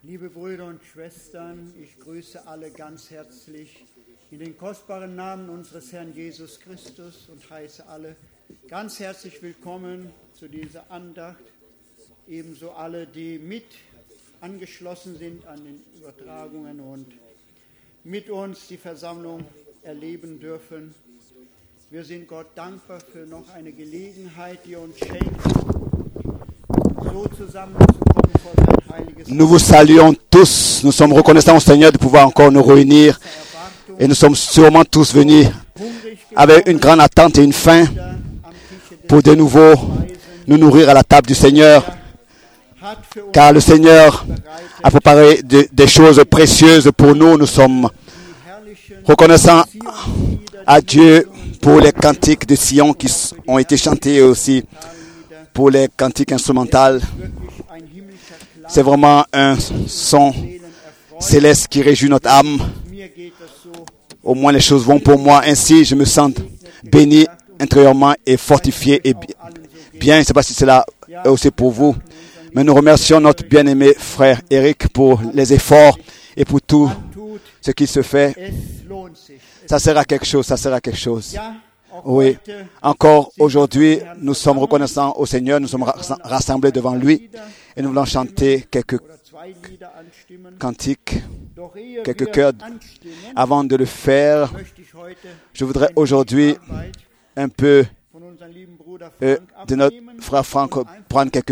Liebe Brüder und Schwestern, ich grüße alle ganz herzlich in den kostbaren Namen unseres Herrn Jesus Christus und heiße alle ganz herzlich willkommen zu dieser Andacht. Ebenso alle, die mit angeschlossen sind an den Übertragungen und mit uns die Versammlung erleben dürfen. Wir sind Gott dankbar für noch eine Gelegenheit, die uns schenkt, so zusammenzukommen vor sein heiliges Wort. Nous vous saluons tous. Nous sommes reconnaissants au Seigneur de pouvoir encore nous réunir. Et nous sommes sûrement tous venus avec une grande attente et une faim pour de nouveau nous nourrir à la table du Seigneur. Car le Seigneur a préparé des choses précieuses pour nous. Nous sommes reconnaissants à Dieu pour les cantiques de Sion qui ont été chantés et aussi pour les cantiques instrumentales. C'est vraiment un son céleste qui réjouit notre âme. Au moins les choses vont pour moi. Ainsi, je me sens béni intérieurement et fortifié et bien. Je ne sais pas si cela est aussi pour vous. Mais nous remercions notre bien-aimé frère Eric pour les efforts et pour tout ce qui se fait. Ça sert à quelque chose, ça sert à quelque chose. Oui, encore aujourd'hui, nous sommes reconnaissants au Seigneur, nous sommes rassemblés devant lui et nous voulons chanter quelques cantiques, quelques chœurs. Avant de le faire, je voudrais aujourd'hui un peu de notre frère Franck prendre quelques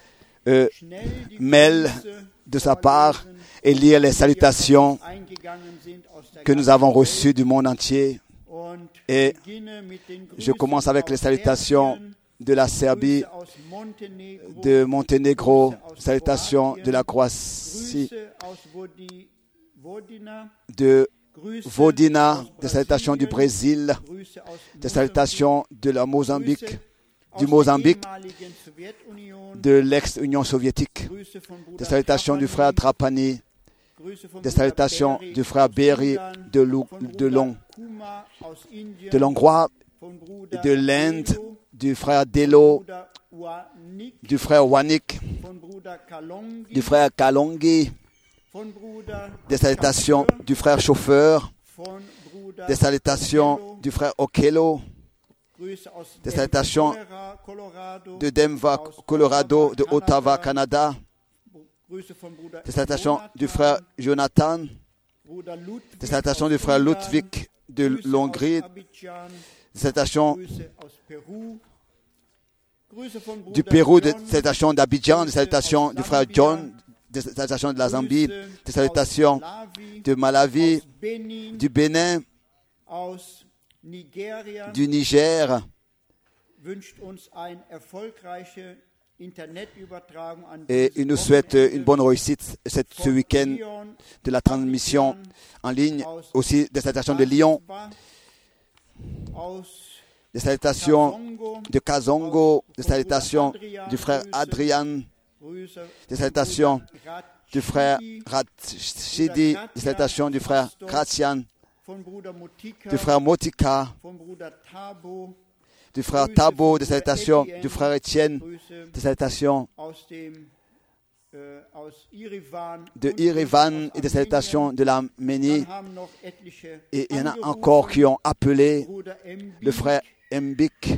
mails de sa part et lire les salutations que nous avons reçues du monde entier. Et je commence avec les salutations de la Serbie, de Monténégro, salutations de la Croatie, de Vodina, des salutations du Brésil, des salutations de la Mozambique, du Mozambique, de l'ex-Union soviétique, des salutations du frère Trapani, des salutations du frère Berry de l'Hongrois, de l'Inde, du frère Delo, du frère Wanik, du frère Kalongi, des salutations du frère Chauffeur, des salutations du frère Okello, des salutations de Denver, Colorado, de Ottawa, Canada, des salutations du frère Jonathan, des salutations du frère Ludwig de l'Hongrie, des salutations du Pérou, des salutations d'Abidjan, des salutations du frère John, des salutations de la Zambie, des salutations de Malawi, du Bénin, du Niger. Et il nous souhaite une bonne réussite ce week-end de la transmission en ligne, aussi des salutations de Lyon, des salutations de Kazongo, des salutations du frère Adrian, des salutations du frère Ratshidi, des salutations du frère Gratian, du frère Motika, du frère Tabo, des salutations du frère Étienne, des salutations de Irivan et des salutations de l'Arménie. Et il y en a encore qui ont appelé le frère Mbik,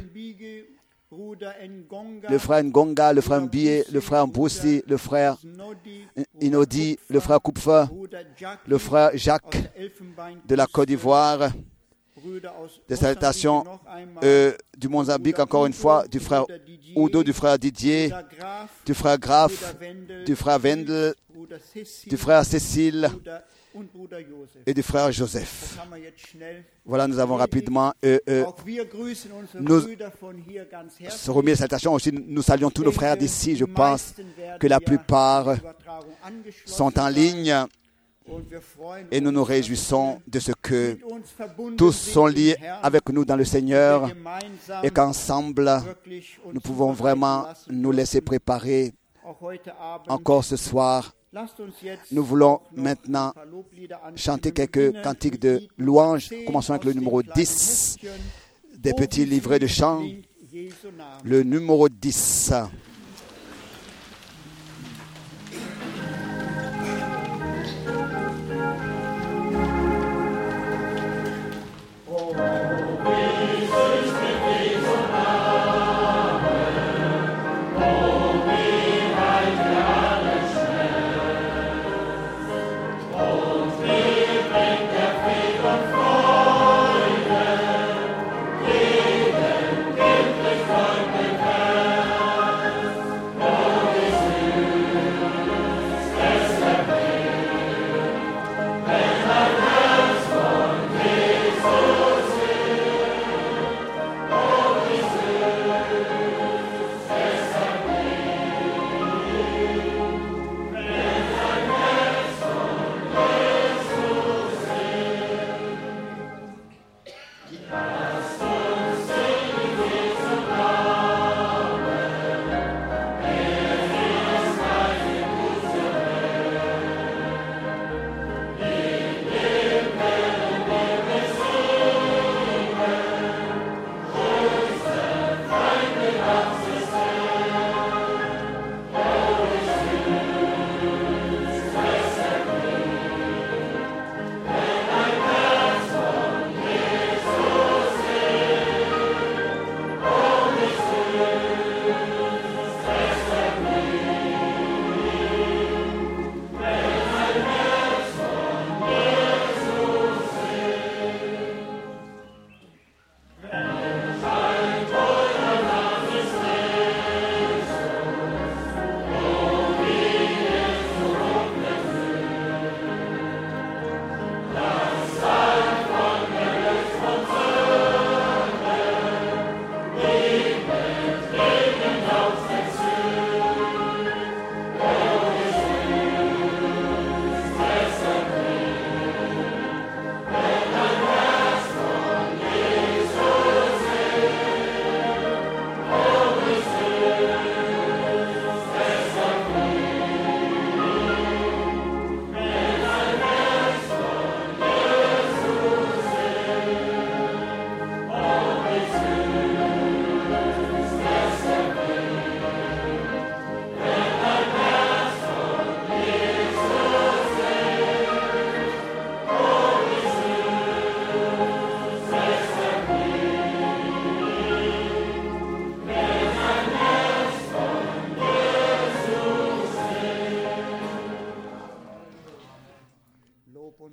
le frère Ngonga, le frère Mbie, le frère Mboussi, le frère Inodi, le frère Kupfer, le frère Jacques de la Côte d'Ivoire, des salutations du Mozambique encore une fois, du frère Udo, du frère Didier, du frère Graf, du frère Wendel, du frère Cécile et du frère Joseph. Voilà, nous avons rapidement nous remis les salutations aussi. Nous saluons tous nos frères d'ici. Je pense que la plupart sont en ligne et nous nous réjouissons de ce que tous sont liés avec nous dans le Seigneur et qu'ensemble nous pouvons vraiment nous laisser préparer encore ce soir. Nous voulons maintenant chanter quelques cantiques de louange. Commençons avec le numéro 10 des petits livrets de chant. Le numéro 10.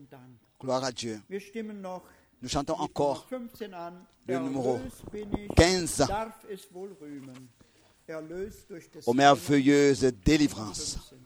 Gloire à Dieu. Wir stimmen noch Nous chantons die Nummer encore 15 an. le numéro Erlöst bin ich, 15 darf es wohl rühmen. Erlöst durch des aux merveilleuses délivrances. 15.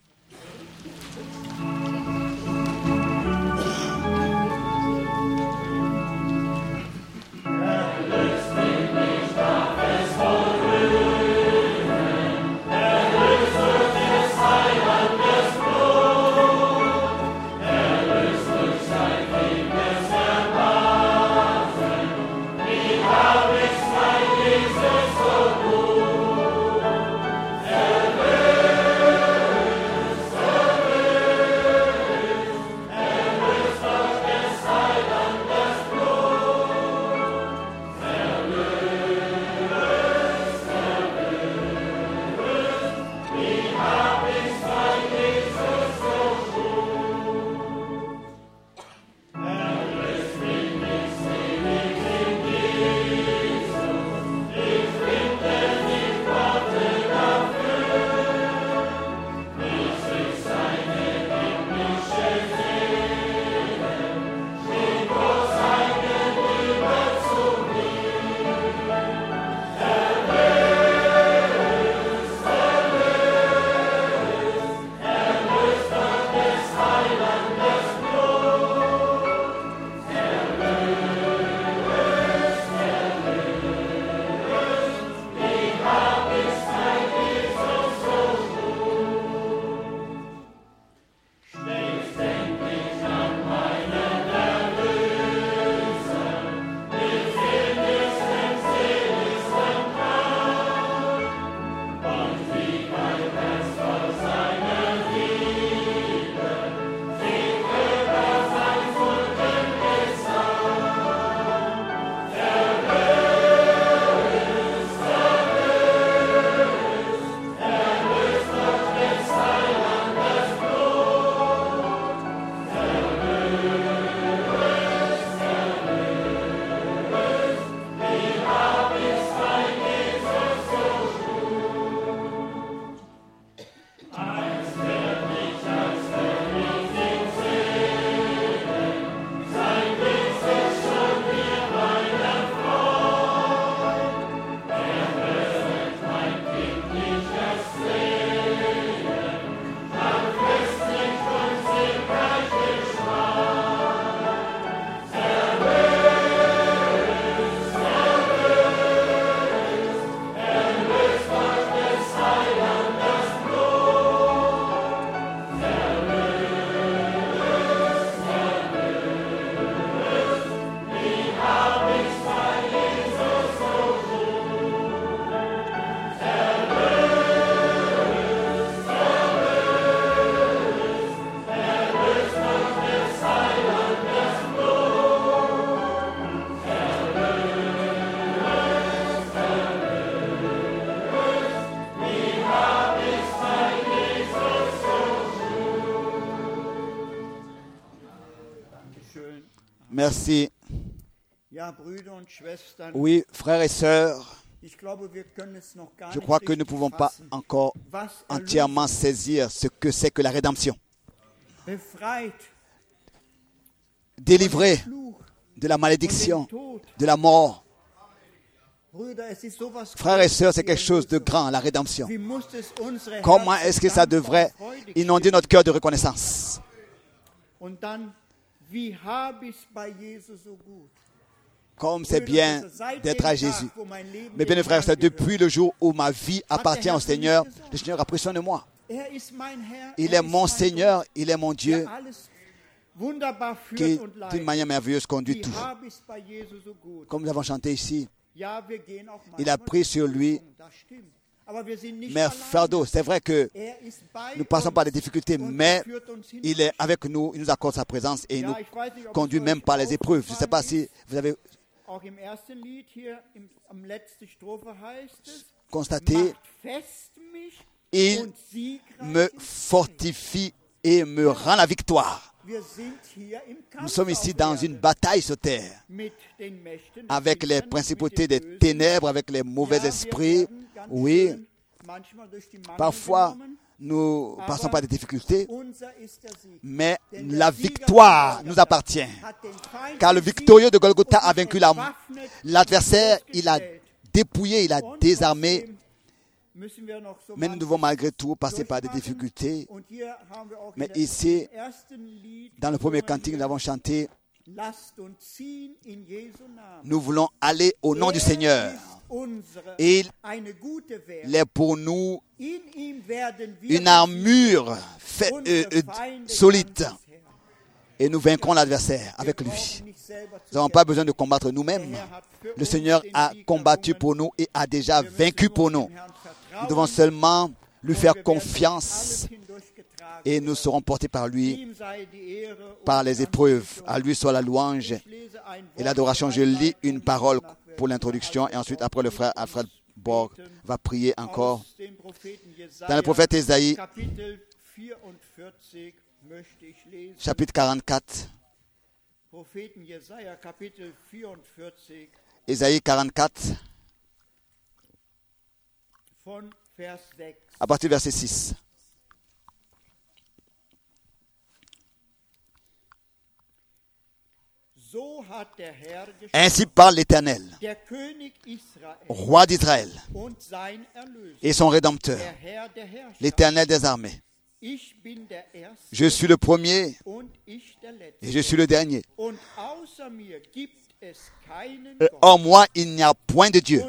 Merci. Ja, Brüder und Schwestern, Oui, frères et sœurs, ich glaube, wir können es noch gar je nicht crois que nous ne richtig pouvons pas fassen, encore was entièrement saisir ce que c'est que la rédemption. befreit Délivré Fluch de la und malédiction, dem Tod. de la mort. Brüder, es ist sowas Frères et sœurs, c'est Großes, quelque chose de grand, la rédemption. Wie muss es unsere Comment Herzen est-ce que ça dankbar devrait und freudig inonder notre cœur de reconnaissance? Und dann, wie habe ich es bei Jesus so gut? Comme c'est bien Seit d'être dem à Tag, Jésus. wo mein Leben Mes bien dem frères et sœurs, Herrn gehört. depuis le jour où ma vie appartient au Seigneur, le Seigneur a pris soin de moi. Er ist mein Herr, Il er est ist mon mein Seigneur, Gott, il est mon Dieu, der alles wunderbar qui führt und d'une leitet. manière merveilleuse conduit Wie tout. habe ich es bei Jesus so gut? Comme nous avons chanté ici, Ja, wir gehen auch il a manchmal pris sur lui das stimmt. Aber wir sind nicht mes alleine. fardeaux. C'est vrai que Er ist bei nous passons uns par des difficultés, und mais er führt uns hin. il est avec nous, il nous accorde sa présence et il Ja, nous ich weiß nicht, ob conduit es même euch par les épreuves. Je ne sais pas aufgefallen si vous avez ist. Auch im ersten Lied hier, am letzten Strophe heißt es, constaté, macht fest mich il und siegreich me im Sieg. fortifie et me rend la victoire. Wir sind hier im Kampf Nous sommes ici auf dans Erden une bataille sur terre, mit den Mächten des avec les Finstern, principautés mit des den Bösen. ténèbres, avec les mauvais Ja, wir esprits. werden ganz Oui, schön manchmal durch die Mangel parfois, genommen, Nous ne passons pas des difficultés, unser ist der Sieg. mais la victoire nous appartient. Hat den Feind Car le victorieux de Golgotha a vaincu l'adversaire, il a dépouillé, il a désarmé. müssen wir noch so Mais nous devons malgré tout passer par des difficultés. Und hier haben wir auch Mais wieder ici, im ersten Lied, dans le premier cantique, nous avons chanté lasst uns ziehen in Jesu Namen. « Nous voulons aller au nom du Seigneur. Ist unsere, Et eine gute Wehr. il est pour nous In ihm werden wir une armure solide. Et nous vaincrons l'adversaire avec lui. Nous n'avons pas besoin de combattre nous-mêmes. Le Seigneur a combattu pour nous et a déjà vaincu pour nous. Nous devons seulement lui faire confiance et nous serons portés par lui, par les épreuves. À lui soit la louange et l'adoration. Je lis une parole pour l'introduction et ensuite, après, le frère Alfred Borg va prier encore. Dans le prophète Ésaïe, chapitre 44, Ésaïe 44, à partir du verset 6. Ainsi parle l'Éternel, roi d'Israël et son Rédempteur, l'Éternel des armées. Je suis le premier et je suis le dernier. Et hors moi, il n'y a point de Dieu.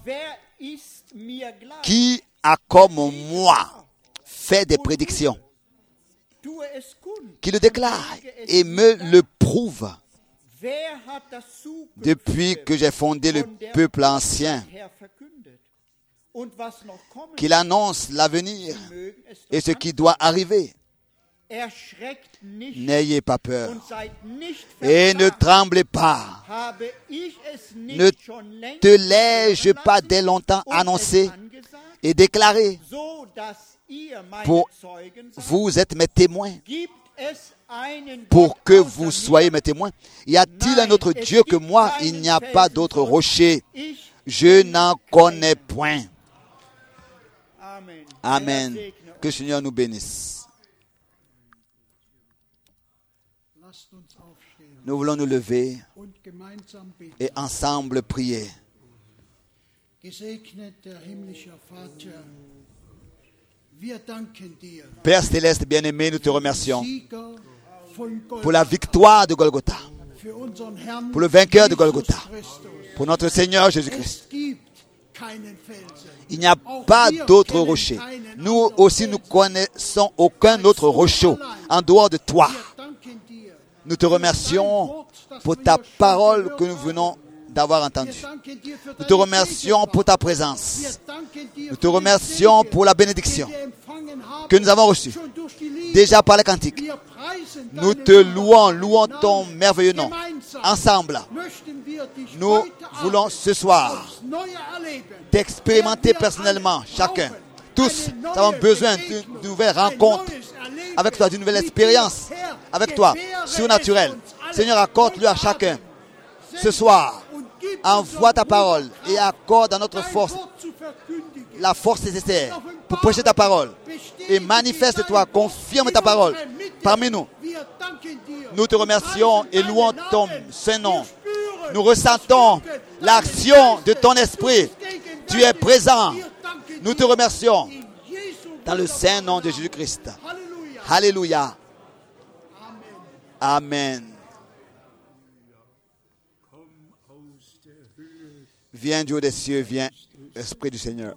Qui a comme moi fait des prédictions, qui le déclare et me le prouve. Depuis que j'ai fondé le peuple ancien, qu'il annonce l'avenir et ce qui doit arriver. N'ayez pas peur et ne tremblez pas. Ne te l'ai-je pas dès longtemps annoncé et déclaré pour vous êtes mes témoins, pour que vous soyez mes témoins. Y a-t-il un autre Dieu que moi? Il n'y a pas d'autre rocher. Je n'en connais point. Amen. Que le Seigneur nous bénisse. Nous voulons nous lever et ensemble prier. Père céleste bien-aimé, nous te remercions pour la victoire de Golgotha, pour le vainqueur de Golgotha, pour notre Seigneur Jésus-Christ. Il n'y a pas d'autre rocher. Nous aussi, nous connaissons aucun autre rocher en dehors de toi. Nous te remercions pour ta parole que nous venons d'avoir entendue. Nous te remercions pour ta présence. Nous te remercions pour la bénédiction que nous avons reçue déjà par les cantiques. Nous te louons ton merveilleux nom. Ensemble, nous voulons ce soir t'expérimenter personnellement, chacun. Tous avons besoin d'une nouvelle rencontre avec toi, d'une nouvelle expérience avec toi, surnaturelle. Seigneur, accorde-lui à chacun ce soir. Envoie ta parole et accorde à notre force la force nécessaire pour prêcher ta parole. Et manifeste-toi, confirme ta parole parmi nous. Nous te remercions et louons ton Saint-Nom. Nous ressentons l'action de ton esprit. Tu es présent. Nous te remercions dans le Saint-Nom de Jésus-Christ. Alléluia. Amen. Viens du haut des cieux, viens, Esprit du Seigneur.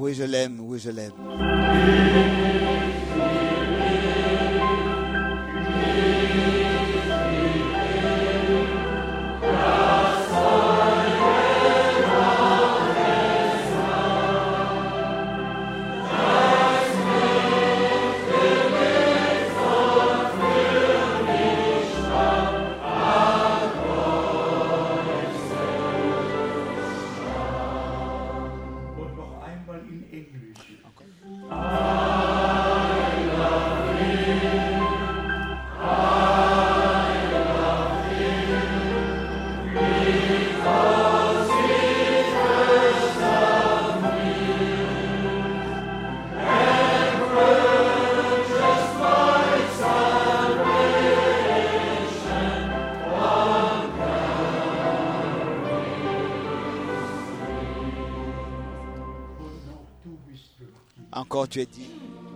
Oui, je l'aime, oui, je l'aime. Und noch einmal in Englisch. Und noch du bist würdig. Encore tu es dit.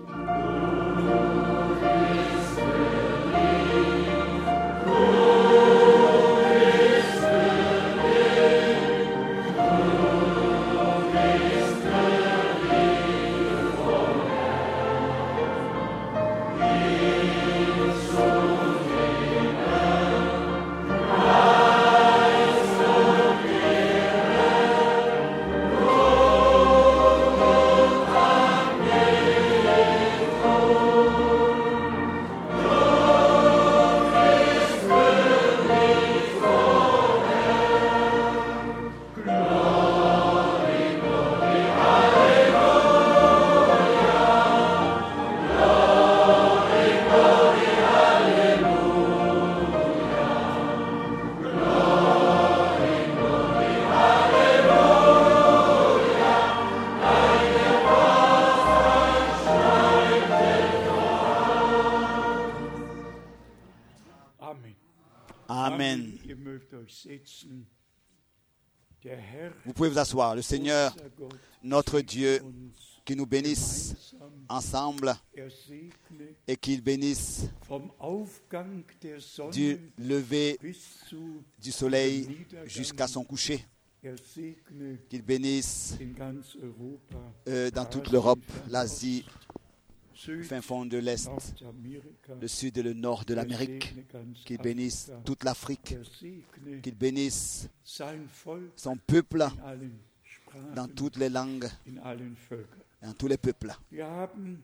Amen. Amen. Ihr mögt euch setzen. Der Herr, Vous pouvez vous asseoir. Le Seigneur, unser Gott, notre Dieu, uns qui nous bénisse gemeinsam ensemble ersegne et qu'il bénisse vom Aufgang der Sonne du lever bis zu du soleil jusqu'à son coucher. ersegne Qu'il bénisse in ganz Europa, dans toute l'Europe, l'Asie, Süd, fin fond de l'Est, Nordamerika, le sud et le nord de l'Amérique. ersegne ganz Qu'il bénisse Afrika, toute l'Afrique. ersegne Qu'il bénisse sein Volk son peuple in allen Sprachen, dans toutes les langues, in allen Völkern. dans tous les peuples. Wir haben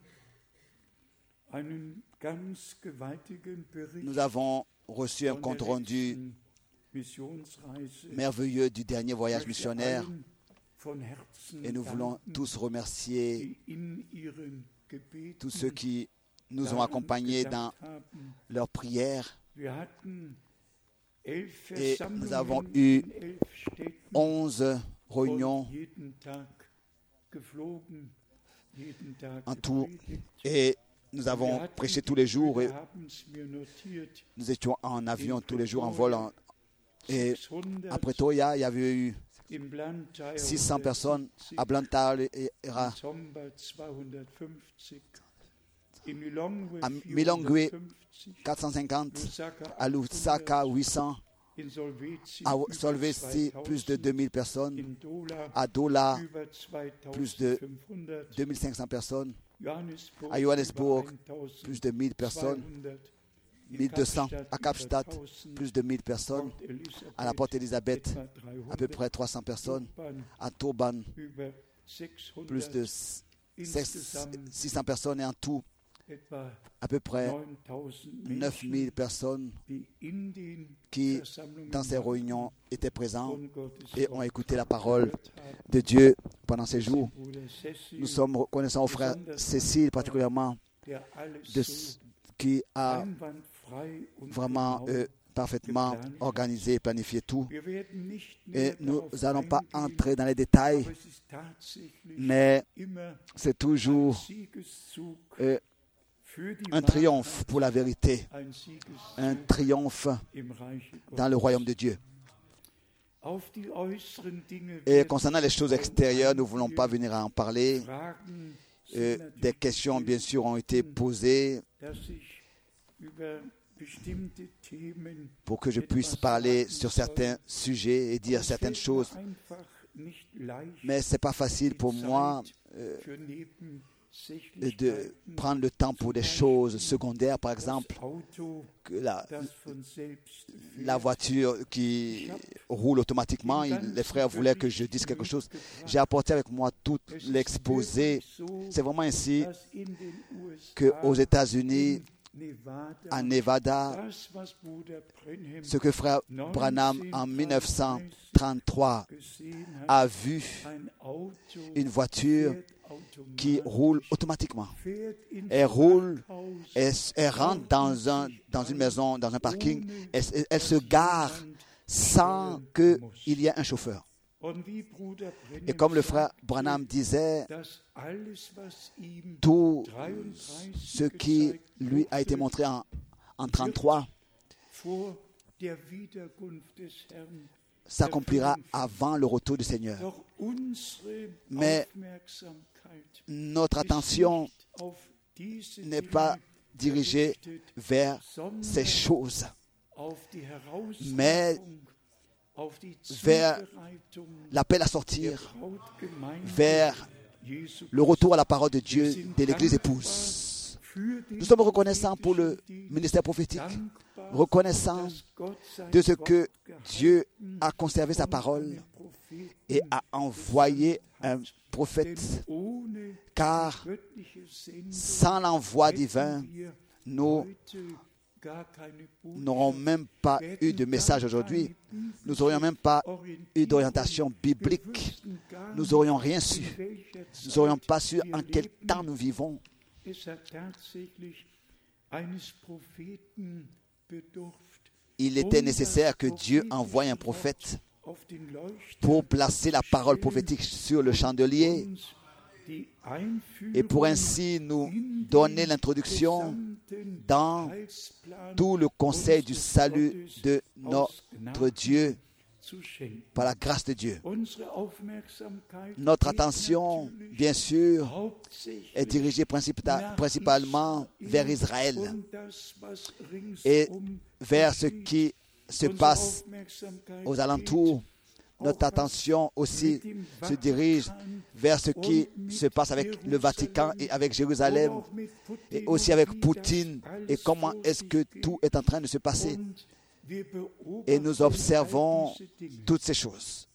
einen ganz gewaltigen Bericht Nous avons reçu un von compte der rendu letzten Missionsreise. merveilleux du dernier Ich voyage möchte missionnaire allen von Herzen et nous voulons danken, tous remercier die in ihren Gebeten tous ceux qui nous ont daran accompagnés gedacht dans haben. leurs prières. Wir hatten 11 Et nous avons Versammlungen eu in 11 Städten 11 réunions und jeden Tag geflogen, jeden Tag en tout gepredigt. et nous avons prêché tous les jours et Wir haben's mir notiert, nous étions en avion tous les jours, en vol. Et à Pretoria, il y avait eu im Blantyre 600 personnes, à Blantyre, in Zomba 250, in Lilongwe à Milongwe 450, 450, Lusaka à Lusaka 800, 800, in Solvezi à über Solvesi 2000, plus de 2000 personnes, in Dola à Dola über plus de 2500, 2500 personnes, Johannesburg à Johannesburg über plus de 1000 personnes, 1200, in 1200, Kapstadt à Kapstadt über 1000, plus de 1000 personnes, Port Elizabeth à la Porte Elisabeth etwa à peu 300, près 300 personnes, Durban à Turban über 600, plus de insgesamt 600 personnes et en tout etwa à peu près 9000 9000 personnes die in den qui, Versammlungen dans ces réunions, étaient présents von Gottes et ont Wort écouté la parole gehört haben. de Dieu pendant ces jours. Bruder Cecil, Nous sommes reconnaissants au frère Cécile particulièrement der alles de so qui a einwandfrei und vraiment genau. parfaitement organisé et planifié tout. Wir werden nicht Et näher nous darauf n'allons pas eingehen, entrer dans les détails, aber es ist tatsächlich mais immer c'est toujours Siegeszug für die un triomphe pour la vérité, Wahrheit, ein Siegeszug un triomphe im Reiche dans le Gottes. royaume de Dieu. Auf die äußeren Dinge Et werden concernant les choses extérieures, nous ne voulons pas venir à en parler. Fragen sind Des natürlich questions, bien sûr, ont été posées dass ich über bestimmte Themen pour que je puisse parler sur certains sujets et dire Es certaines fällt mir choses. einfach nicht leicht, Mais ce n'est pas facile pour moi. de prendre le temps pour des choses secondaires, par exemple, que la voiture qui roule automatiquement. Les frères voulaient que je dise quelque chose. J'ai apporté avec moi tout l'exposé. C'est vraiment ainsi qu'aux États-Unis, à Nevada, ce que frère Branham en 1933 a vu, une voiture qui roule automatiquement. Elle roule, elle rentre dans une maison, dans un parking, elle se gare sans qu'il y ait un chauffeur. Et comme le frère Branham disait, tout ce qui lui a été montré en 1933 s'accomplira avant le retour du Seigneur. Mais notre attention n'est pas dirigée vers ces choses, mais vers l'appel à sortir, vers le retour à la parole de Dieu de l'Église épouse. Nous sommes reconnaissants pour le ministère prophétique, reconnaissants de ce que Dieu a conservé sa parole et a envoyé un prophète, car sans l'envoi divin, nous n'aurons même pas eu de message aujourd'hui. Nous n'aurions même pas eu d'orientation biblique. Nous n'aurions rien su. Nous n'aurions pas su en quel temps nous vivons. Il était nécessaire que Dieu envoie un prophète pour placer la parole prophétique sur le chandelier et pour ainsi nous donner l'introduction dans tout le conseil du salut de notre Dieu par la grâce de Dieu. Notre attention, bien sûr, est dirigée principalement vers Israël et vers ce qui se passe aux alentours. Notre attention aussi se dirige vers ce qui se passe avec le Vatican et avec Jérusalem et aussi avec Poutine et comment est-ce que tout est en train de se passer. Et nous observons toutes ces choses.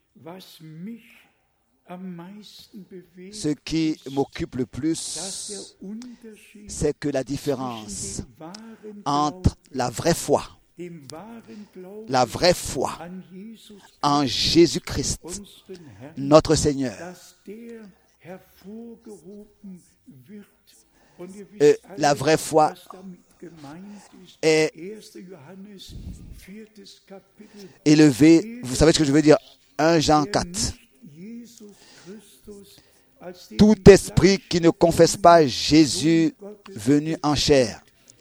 Ce qui m'occupe le plus, c'est que la différence entre la vraie foi en Jésus-Christ, notre Seigneur, la vraie foi est élevée. Vous savez ce que je veux dire? 1 Jean 4. Tout esprit qui ne confesse pas Jésus venu en chair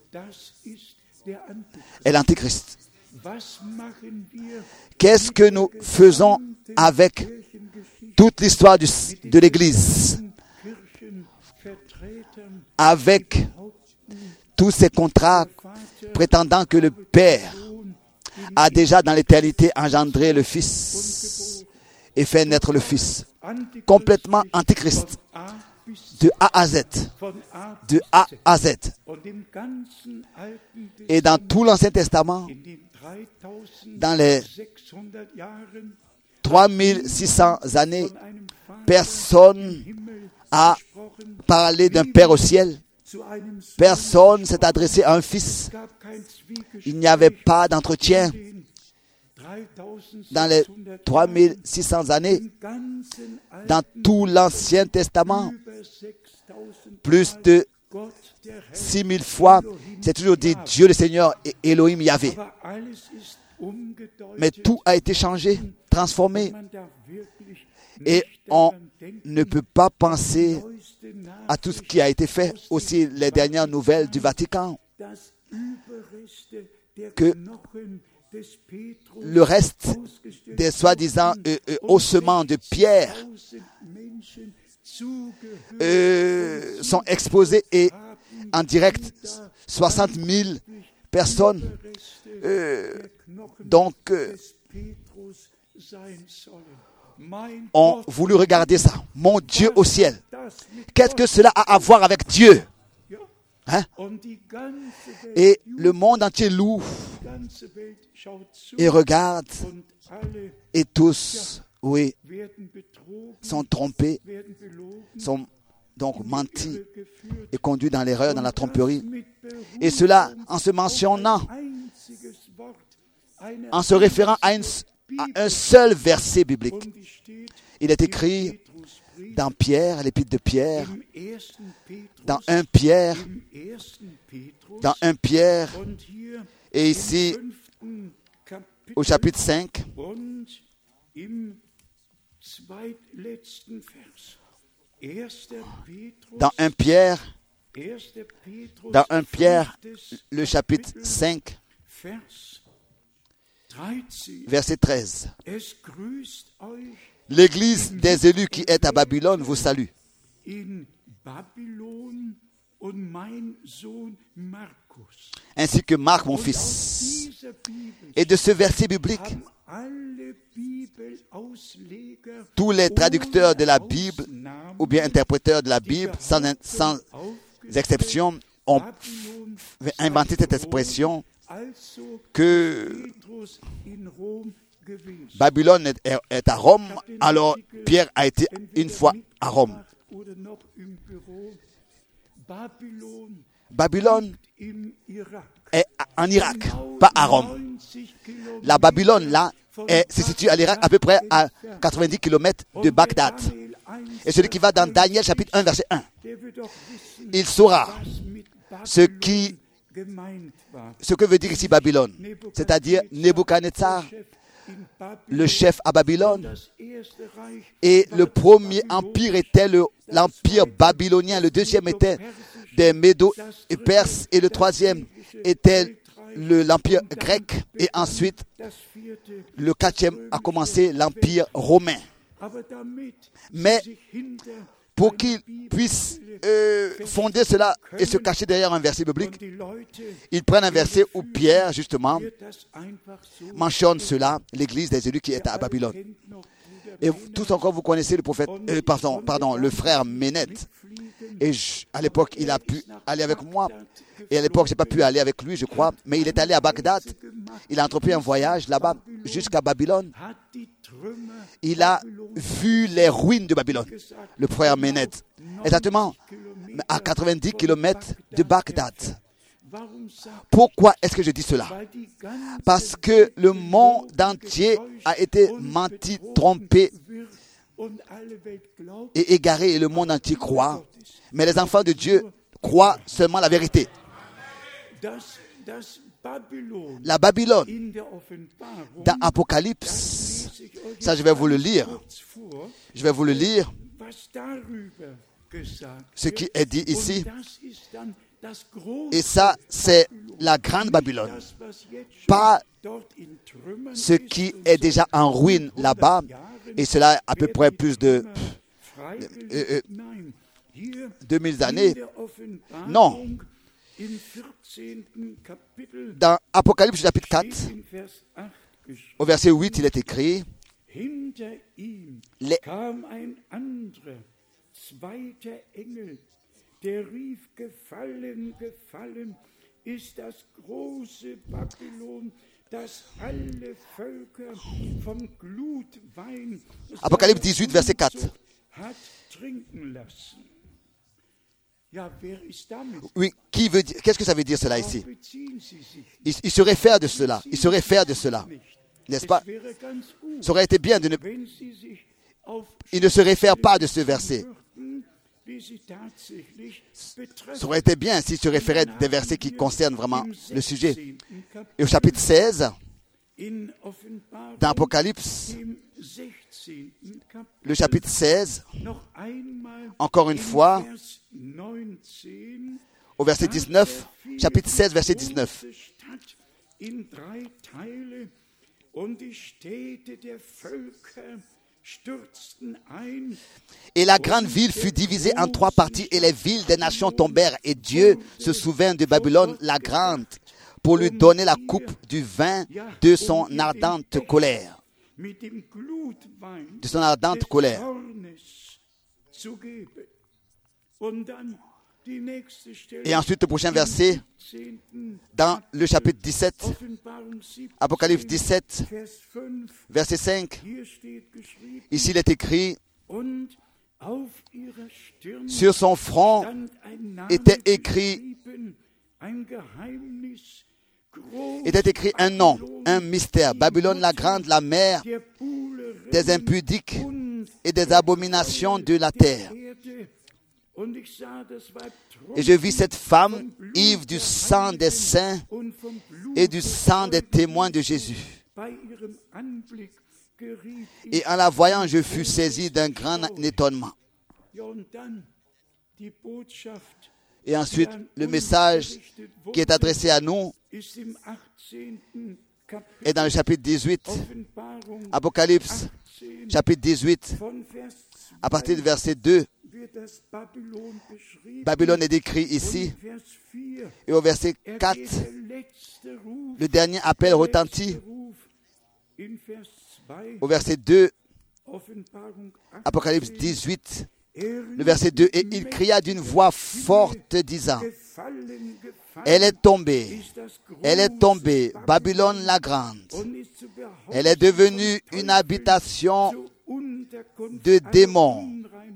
est l'Antichrist. Qu'est-ce que nous faisons avec toute l'histoire de l'Église, avec tous ces contrats prétendant que le Père a déjà dans l'éternité engendré le Fils et fait naître le Fils? Complètement antichrist, de A à Z, de A à Z. Et dans tout l'Ancien Testament, dans les 3600 années, personne n'a parlé d'un Père au ciel. Personne s'est adressé à un Fils. Il n'y avait pas d'entretien. Dans les 3600 années, dans tout l'Ancien Testament, plus de 6000 fois, c'est toujours dit Dieu le Seigneur et Elohim Yahvé. Mais tout a été changé, transformé. Et on ne peut pas penser à tout ce qui a été fait. Aussi les dernières nouvelles du Vatican, que le reste des soi-disant ossements de pierre sont exposés et en direct 60 000 personnes ont voulu regarder ça. Mon Dieu au ciel. Qu'est-ce que cela a à voir avec Dieu? Hein? Et le monde entier loue et regarde, et tous, oui, sont trompés, sont donc mentis et conduits dans l'erreur, dans la tromperie. Et cela en se mentionnant, en se référant à un seul verset biblique. Il est écrit dans Pierre, l'épître de Pierre, dans 1 Pierre, et ici, au chapitre 5, dans 1 Pierre, le chapitre 5, verset 13. L'église des élus qui est à Babylone vous salue. Ainsi que Marc, mon fils. Et de ce verset biblique, tous les traducteurs de la Bible, ou bien interpréteurs de la Bible, sans exception, ont inventé cette expression que Babylone est à Rome, alors Pierre a été une fois à Rome. Babylone est en Irak, pas à Rome. La Babylone, là, se situe à l'Irak, à peu près à 90 km de Bagdad. Et celui qui va dans Daniel, chapitre 1, verset 1, il saura ce que veut dire ici Babylone, c'est-à-dire Nebuchadnezzar, le chef à Babylone, et le premier empire était l'empire babylonien, le deuxième était des Médos et Perses, et le troisième était l'empire grec, et ensuite le quatrième a commencé l'empire romain. Mais pour qu'il puisse fonder cela et se cacher derrière un verset biblique, ils prennent un verset où Pierre, justement, mentionne cela, l'église des élus qui est à Babylone. Et tous encore, vous connaissez le prophète, le frère Ménette. Et à l'époque, il a pu aller avec moi. Et à l'époque, je n'ai pas pu aller avec lui, je crois. Mais il est allé à Bagdad. Il a entrepris un voyage là-bas jusqu'à Babylone. Il a vu les ruines de Babylone, le frère Ménette. Exactement à 90 km de Bagdad. Pourquoi est-ce que je dis cela? Parce que le monde entier a été menti, trompé et égaré, et le monde entier croit. Mais les enfants de Dieu croient seulement la vérité. La Babylone, dans Apocalypse, ça je vais vous le lire. Je vais vous le lire. Ce qui est dit ici. Et ça, c'est la grande Babylone. Pas ce qui est déjà en ruine là-bas. Et cela à peu près plus de 2000 années. Non. Dans Apocalypse chapitre 4, au verset 8, il est écrit Der rief, gefallen, gefallen ist das große Babylon, das alle Völker vom Glutwein Apocalypse 18, verset 4. hat trinken lassen. Ja, wer ist damit? Oui, qu'est-ce que ça veut dire cela ici? Il se réfère de cela. Il se réfère de cela. N'est-ce pas? Ça aurait été bien de ne... Il ne se réfère pas de ce verset. Ça aurait été bien s'il se référait des versets qui concernent vraiment le sujet. Et au chapitre 16, dans Apocalypse, le chapitre 16, encore une fois, au verset 19, chapitre 16, verset 19. Et la grande ville fut divisée en 3 parties, et les villes des nations tombèrent. Et Dieu se souvint de Babylone la grande pour lui donner la coupe du vin de son ardente colère. de son ardente colère. Et ensuite, le prochain verset, dans le chapitre 17, Apocalypse 17, verset 5, ici il est écrit, sur son front était écrit un nom, un mystère, Babylone la grande, la mère des impudiques et des abominations de la terre. Et je vis cette femme ivre du sang des saints et du sang des témoins de Jésus. Et en la voyant, je fus saisi d'un grand étonnement. Et ensuite, le message qui est adressé à nous est dans le chapitre 18, Apocalypse, chapitre 18, à partir du verset 2. Babylone est décrit ici. Et au verset 4, le dernier appel retentit. Au verset 2, Apocalypse 18, le verset 2, et il cria d'une voix forte disant, elle est tombée, Babylone la grande. Elle est devenue une habitation de démons,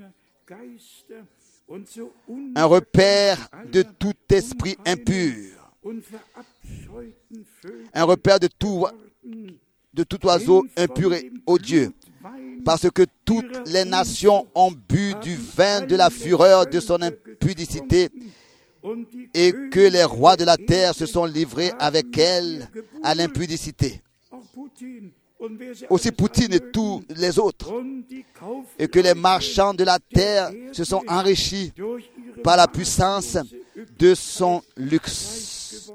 un repère de tout esprit impur, un repère de tout oiseau impur et odieux, parce que toutes les nations ont bu du vin de la fureur de son impudicité, et que les rois de la terre se sont livrés avec elle à l'impudicité. Aussi Poutine et tous les autres, et que les marchands de la terre se sont enrichis par la puissance de son luxe.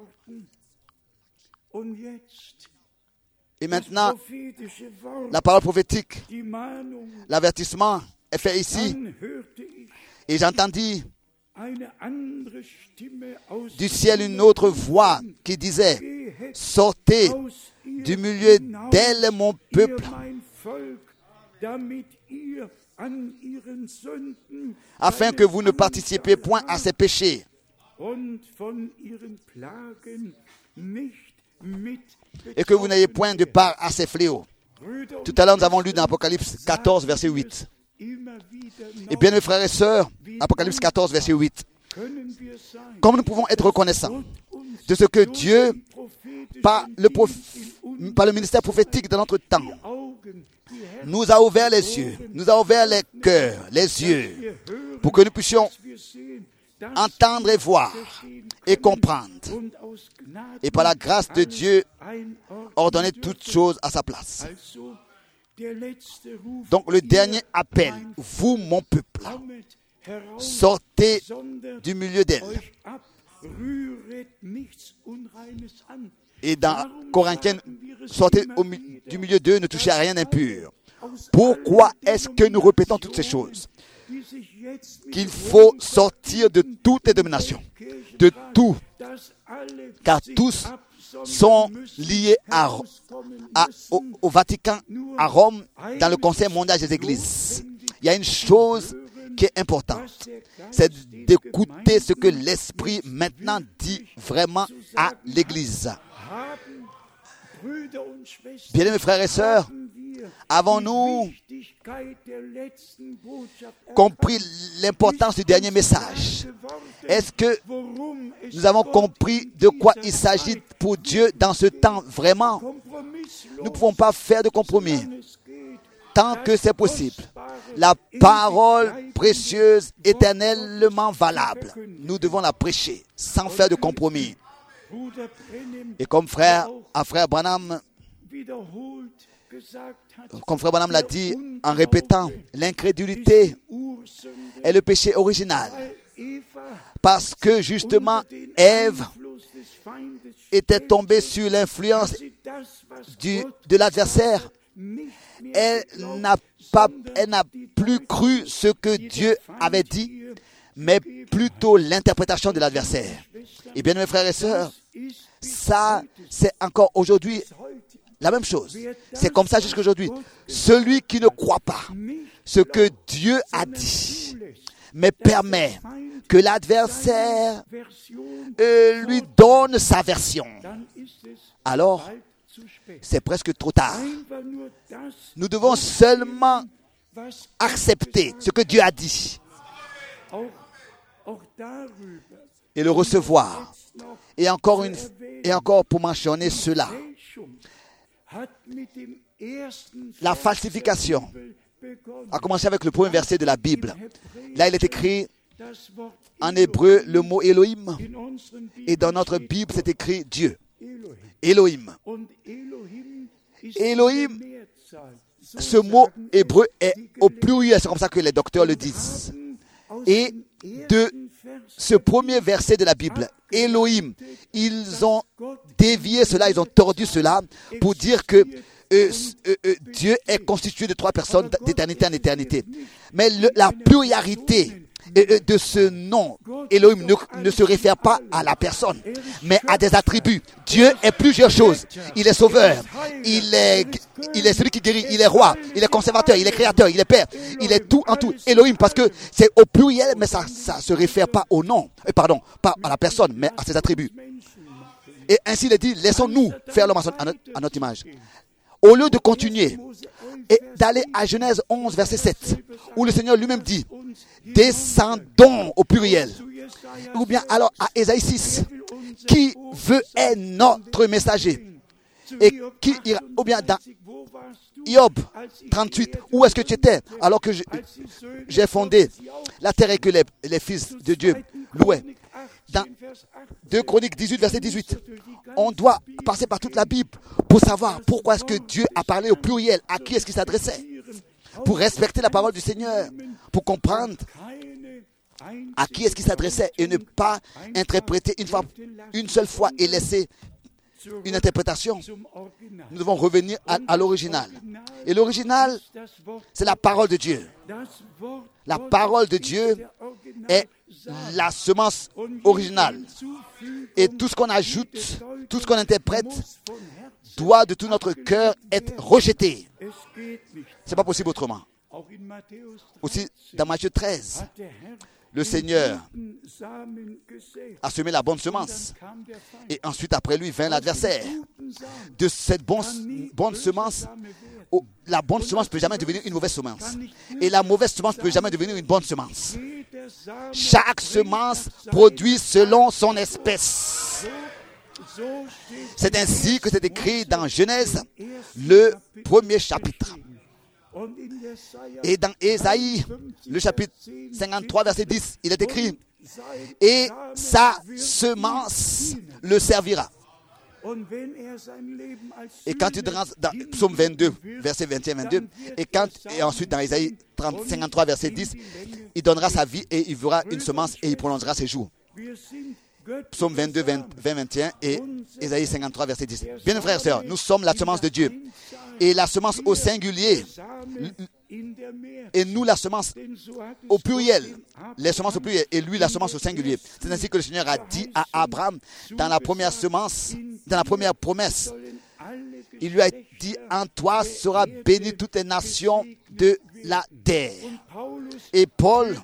Et maintenant, la parole prophétique, l'avertissement est fait ici. Et j'entendis du ciel une autre voix qui disait, sortez du milieu d'elle, mon peuple, afin que vous ne participiez point à ses péchés, et que vous n'ayez point de part à ses fléaux. Tout à l'heure, nous avons lu dans Apocalypse 14, verset 8. Et bien, mes frères et sœurs, Apocalypse 14, verset 8. Comme nous pouvons être reconnaissants de ce que Dieu, par le ministère prophétique de notre temps, nous a ouvert les yeux, nous a ouvert les cœurs, les yeux, pour que nous puissions entendre et voir et comprendre. Et par la grâce de Dieu, ordonner toutes choses à sa place. Donc le dernier appel, vous mon peuple, sortez du milieu d'elle. Et dans Corinthiens, sortez du milieu d'eux, ne touchez à rien d'impur. Pourquoi est-ce que nous répétons toutes ces choses? Qu'il faut sortir de toutes les dominations, de tout, car tous sont liés au Vatican, à Rome, dans le Conseil mondial des Églises. Il y a une chose qui est importante, c'est d'écouter ce que l'Esprit maintenant dit vraiment à l'Église. Bien-aimés frères et sœurs, avons-nous compris l'importance du dernier message? Est-ce que nous avons compris de quoi il s'agit pour Dieu dans ce temps vraiment? Nous ne pouvons pas faire de compromis tant que c'est possible. La parole précieuse, éternellement valable, nous devons la prêcher sans faire de compromis. Et comme frère Branham l'a dit en répétant, l'incrédulité est le péché original. Parce que justement, Ève était tombée sur l'influence de l'adversaire. Elle n'a plus cru ce que Dieu avait dit, mais plutôt l'interprétation de l'adversaire. Et bien, mes frères et sœurs, ça, c'est encore aujourd'hui la même chose. C'est comme ça jusqu'à aujourd'hui. Celui qui ne croit pas ce que Dieu a dit, mais permet que l'adversaire lui donne sa version, alors c'est presque trop tard. Nous devons seulement accepter ce que Dieu a dit et le recevoir. Et encore pour mentionner cela, la falsification a commencé avec le premier verset de la Bible. Là, il est écrit en hébreu le mot Elohim, et dans notre Bible, c'est écrit Dieu. Elohim. Elohim, ce mot hébreu est au pluriel, c'est comme ça que les docteurs le disent. Et de ce premier verset de la Bible, Elohim, ils ont dévié cela, ils ont tordu cela pour dire que Dieu est constitué de trois personnes d'éternité en éternité. Mais la pluralité de ce nom, Elohim, ne se réfère pas à la personne, mais à des attributs. Dieu est plusieurs choses. Il est sauveur, il est celui qui guérit, il est roi, il est conservateur, il est créateur, il est père, il est tout en tout. Elohim, parce que c'est au pluriel, mais ça se réfère pas au nom, pas à la personne, mais à ses attributs. Et ainsi il est dit, laissons-nous faire l'homme à notre image. Au lieu de continuer et d'aller à Genèse 11, verset 7, où le Seigneur lui-même dit, descendons au pluriel. Ou bien alors à Ésaïe 6, qui veut être notre messager? Et qui ira, ou bien dans Job 38, où est-ce que tu étais alors que j'ai fondé la terre et que les fils de Dieu louaient? Dans 2 Chroniques 18, verset 18, on doit passer par toute la Bible pour savoir pourquoi est-ce que Dieu a parlé au pluriel, à qui est-ce qu'il s'adressait, pour respecter la parole du Seigneur, pour comprendre à qui est-ce qu'il s'adressait et ne pas interpréter une seule fois et laisser une interprétation. Nous devons revenir à l'original. Et l'original, c'est la parole de Dieu. La parole de Dieu est la semence originale. Et tout ce qu'on ajoute, tout ce qu'on interprète, doit de tout notre cœur être rejeté. C'est pas possible autrement. Aussi, dans Matthieu 13, le Seigneur a semé la bonne semence. Et ensuite, après lui, vint l'adversaire. De cette bonne semence, la bonne semence ne peut jamais devenir une mauvaise semence. Et la mauvaise semence ne peut jamais devenir une bonne semence. Chaque semence produit selon son espèce. C'est ainsi que c'est écrit dans Genèse, le premier chapitre. Et dans Ésaïe, le chapitre 53, verset 10, il est écrit, et sa semence le servira. Et quand tu rentres dans Psaume 22, verset 21-22, et ensuite dans Ésaïe 53, verset 10, il donnera sa vie et il verra une semence et il prolongera ses jours. Psaume 22, 20-21 et Ésaïe 53, verset 10. Bien, frères et sœurs, nous sommes la semence de Dieu. Et la semence au singulier, et nous la semence au pluriel, les semences au pluriel, et lui la semence au singulier. C'est ainsi que le Seigneur a dit à Abraham dans la première semence, dans la première promesse, il lui a dit, en toi sera bénie toutes les nations de la terre. Et Paul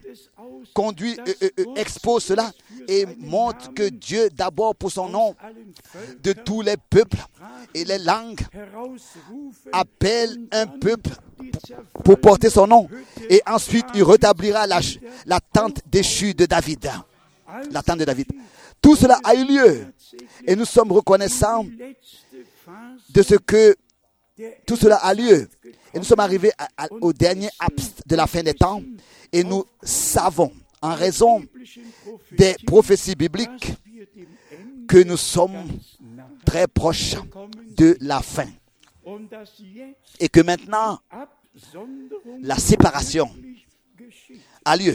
expose cela et montre que Dieu, d'abord pour son nom, de tous les peuples et les langues, appelle un peuple pour porter son nom. Et ensuite, il rétablira la tente déchue de David. La tente de David. Tout cela a eu lieu. Et nous sommes reconnaissants de ce que tout cela a lieu. Et nous sommes arrivés au dernier acte de la fin des temps. Et nous savons, en raison des prophéties bibliques, que nous sommes très proches de la fin. Et que maintenant, la séparation a lieu.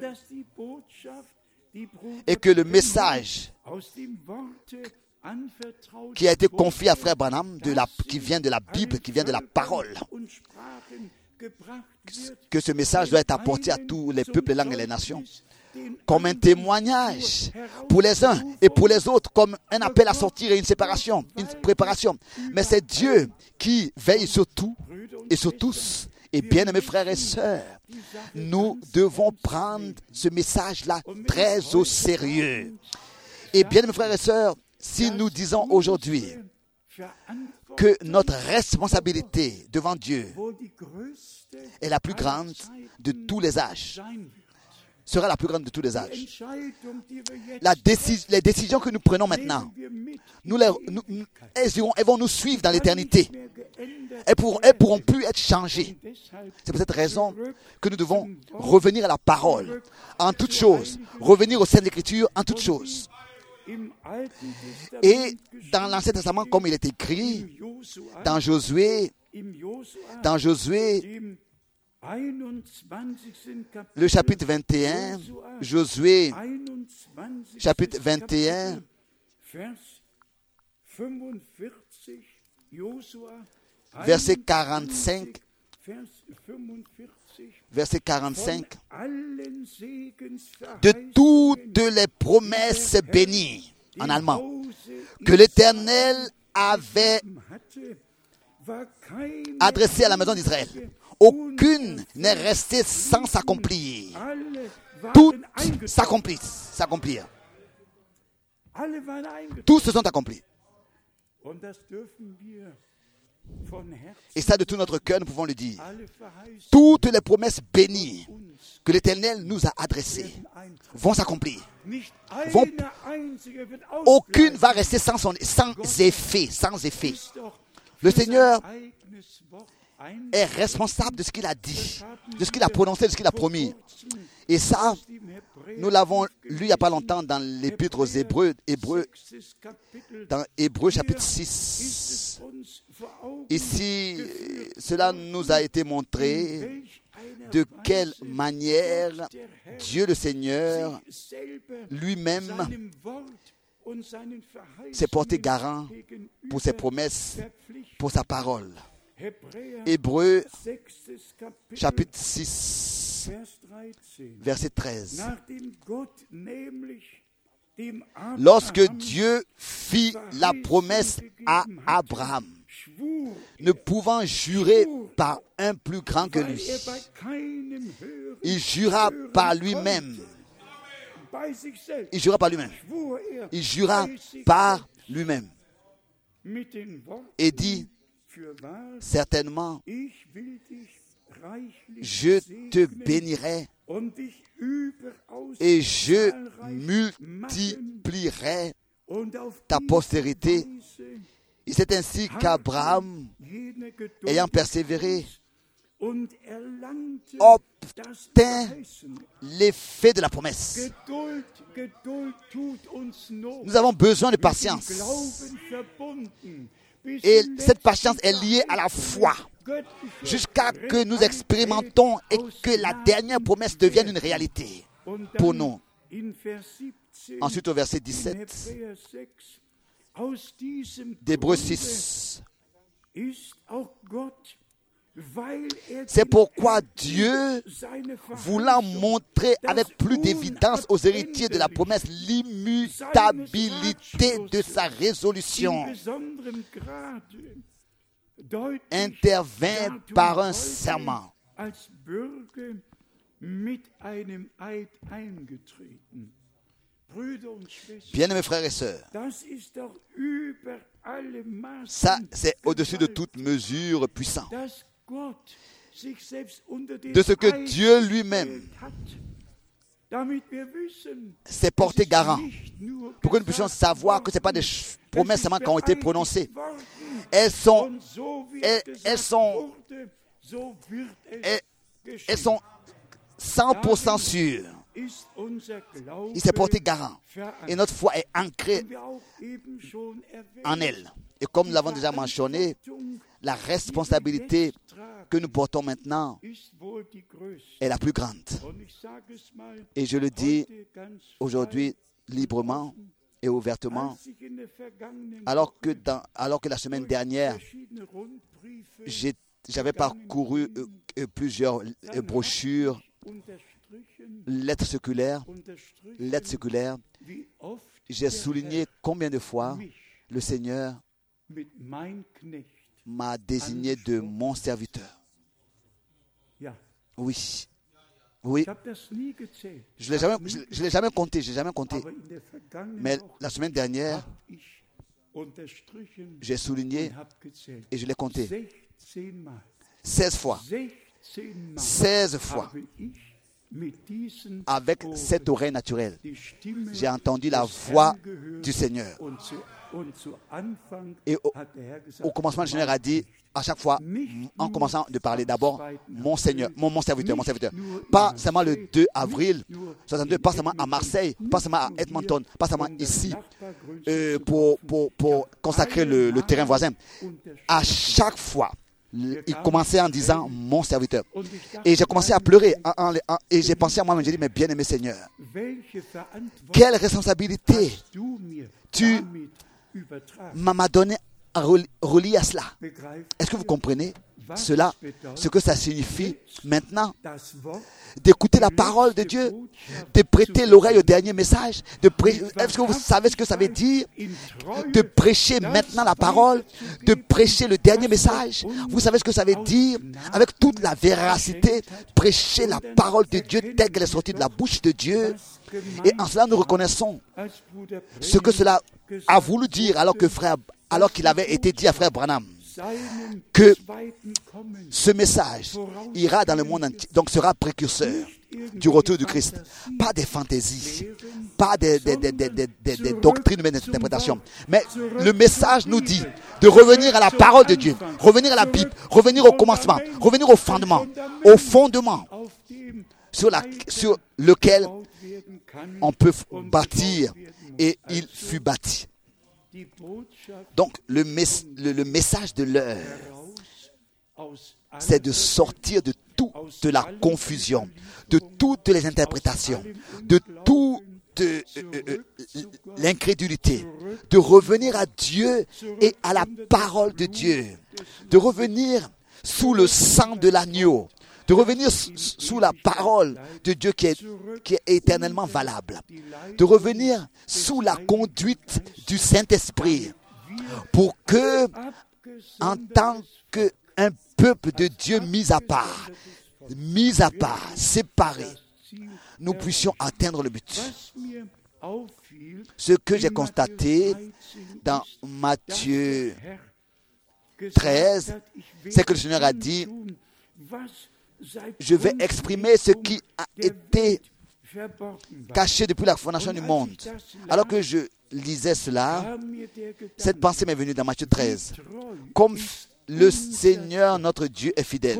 Et que le message qui a été confié à Frère Branham, qui vient de la Bible, qui vient de la parole, que ce message doit être apporté à tous les peuples, les langues et les nations, comme un témoignage pour les uns et pour les autres, comme un appel à sortir et une séparation, une préparation. Mais c'est Dieu qui veille sur tout et sur tous. Et bien, mes frères et sœurs, nous devons prendre ce message-là très au sérieux. Et bien, mes frères et sœurs, si nous disons aujourd'hui que notre responsabilité devant Dieu est la plus grande de tous les âges, sera la plus grande de tous les âges. Les décisions que nous prenons maintenant, elles vont nous suivre dans l'éternité. Elles pourront plus être changées. C'est pour cette raison que nous devons revenir à la parole en toutes choses, revenir aux Saintes Écritures en toutes choses. Et dans l'Ancien Testament, comme il est écrit, dans Josué, le chapitre 21, Josué, chapitre 21, verset 45, de toutes les promesses bénies, en allemand, que l'Éternel avait adressées à la maison d'Israël. Aucune n'est restée sans s'accomplir. Toutes s'accomplirent. Tous se sont accomplis. Et ça, de tout notre cœur, nous pouvons le dire. Toutes les promesses bénies que l'Éternel nous a adressées vont s'accomplir. Aucune va rester sans effet. Le Seigneur est responsable de ce qu'il a dit, de ce qu'il a prononcé, de ce qu'il a promis. Et ça, nous l'avons lu il n'y a pas longtemps dans l'Épître aux Hébreux, dans Hébreux chapitre 6. Ici, cela nous a été montré de quelle manière Dieu le Seigneur lui-même s'est porté garant pour ses promesses, pour sa parole. Hébreux chapitre 6, verset 13. Lorsque Dieu fit la promesse à Abraham, ne pouvant jurer par un plus grand que lui, il jura par lui-même. Il jura par lui-même. Il jura par lui-même. Et dit, certainement, je te bénirai et je multiplierai ta postérité. Et c'est ainsi qu'Abraham, ayant persévéré, obtint l'effet de la promesse. Nous avons besoin de patience. Et cette patience est liée à la foi, jusqu'à ce que nous expérimentons et que la dernière promesse devienne une réalité pour nous. Ensuite, au verset 17 d'Hébreux 6, c'est pourquoi Dieu, voulant montrer avec plus d'évidence aux héritiers de la promesse l'immutabilité de sa résolution, intervint par un serment. Bien-aimés frères et sœurs, ça c'est au-dessus de toute mesure puissant. De ce que Dieu lui-même s'est porté garant, pour que nous puissions savoir que ce n'est pas des promesses seulement qui ont été prononcées. Elles sont 100% sûres. Il s'est porté garant. Et notre foi est ancrée en elle. Et comme nous l'avons déjà mentionné, la responsabilité que nous portons maintenant est la plus grande. Et je le dis aujourd'hui librement et ouvertement, alors que la semaine dernière, j'ai j'avais parcouru plusieurs brochures, lettres circulaires. J'ai souligné combien de fois le Seigneur m'a désigné de mon serviteur. Oui. Oui. Je ne l'ai jamais compté. Mais la semaine dernière, j'ai souligné et je l'ai compté. 16 fois. 16 fois. Avec cette oreille naturelle, j'ai entendu la voix du Seigneur. Et au commencement, le Seigneur a dit, à chaque fois, en commençant de parler d'abord, mon Seigneur, mon serviteur. Pas seulement le 2 avril 62, pas seulement à Marseille, pas seulement à Edmonton, pas seulement ici, pour consacrer le terrain voisin. À chaque fois, il commençait en disant mon serviteur. Et j'ai commencé à pleurer. Et j'ai pensé à moi-même, j'ai dit, mais bien-aimé Seigneur, quelle responsabilité tu m'as donné relié à cela. Est-ce que vous comprenez cela, ce que ça signifie maintenant d'écouter la parole de Dieu, de prêter l'oreille au dernier message, est-ce que vous savez ce que ça veut dire de prêcher maintenant la parole, de prêcher le dernier message? Vous savez ce que ça veut dire avec toute la véracité, prêcher la parole de Dieu telle qu'elle est sortie de la bouche de Dieu. Et en cela, nous reconnaissons ce que cela a voulu dire alors qu'il avait été dit à frère Branham, que ce message ira dans le monde entier, donc sera précurseur du retour du Christ. Pas des fantaisies, pas des doctrines ou d'interprétation. Mais le message nous dit de revenir à la parole de Dieu, revenir à la Bible, revenir au commencement, revenir au fondement sur lequel on peut bâtir, et il fut bâti. Donc, le message de l'heure, c'est de sortir de toute la confusion, de toutes les interprétations, de toute l'incrédulité, de revenir à Dieu et à la parole de Dieu, de revenir sous le sang de l'agneau, de revenir sous la parole de Dieu qui est éternellement valable, de revenir sous la conduite du Saint-Esprit, pour que, en tant qu'un peuple de Dieu mis à part, séparé, nous puissions atteindre le but. Ce que j'ai constaté dans Matthieu 13, c'est que le Seigneur a dit, je vais exprimer ce qui a été caché depuis la fondation du monde. Alors que je lisais cela, cette pensée m'est venue dans Matthieu 13. Comme le Seigneur, notre Dieu, est fidèle.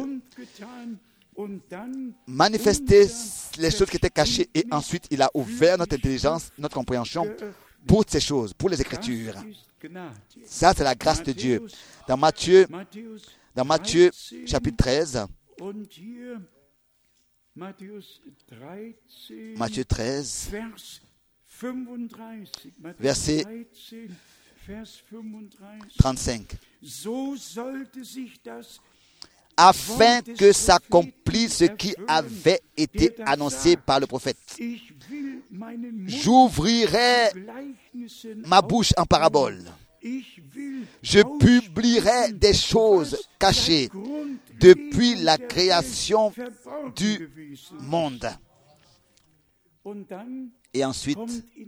Manifester les choses qui étaient cachées et ensuite il a ouvert notre intelligence, notre compréhension pour ces choses, pour les Écritures. Ça, c'est la grâce de Dieu. Dans Matthieu chapitre 13, Matthieu 13, verset 35. Afin que s'accomplisse ce qui avait été annoncé par le prophète. J'ouvrirai ma bouche en parabole. Je publierai des choses cachées depuis la création du monde. Et ensuite,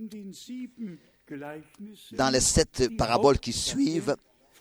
dans les 7 paraboles qui suivent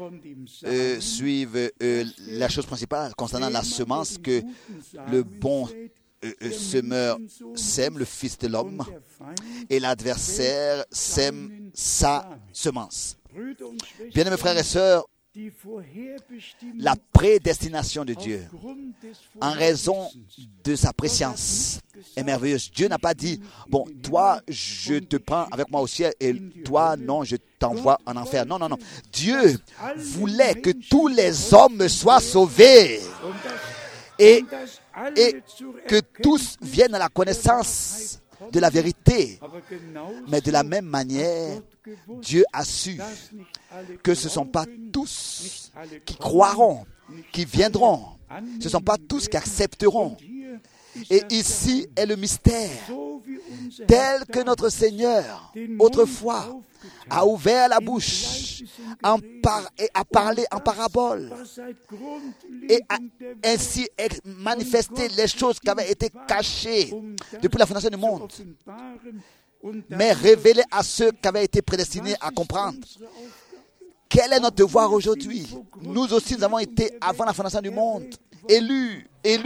la chose principale concernant la semence que le bon semeur sème, le Fils de l'homme, et l'adversaire sème sa semence. Bien-aimés frères et sœurs, la prédestination de Dieu, en raison de sa préscience, est merveilleuse. Dieu n'a pas dit, bon, toi, je te prends avec moi au ciel et toi, non, je t'envoie en enfer. Non, non, non. Dieu voulait que tous les hommes soient sauvés et que tous viennent à la connaissance de la vérité. Mais de la même manière, Dieu a su que ce ne sont pas tous qui croiront, qui viendront. Ce ne sont pas tous qui accepteront. Et ici est le mystère, tel que notre Seigneur, autrefois, a ouvert la bouche et a parlé en parabole et a ainsi manifesté les choses qui avaient été cachées depuis la fondation du monde, mais révélé à ceux qui avaient été prédestinés à comprendre. Quel est notre devoir aujourd'hui? Nous aussi, nous avons été, avant la fondation du monde, élus.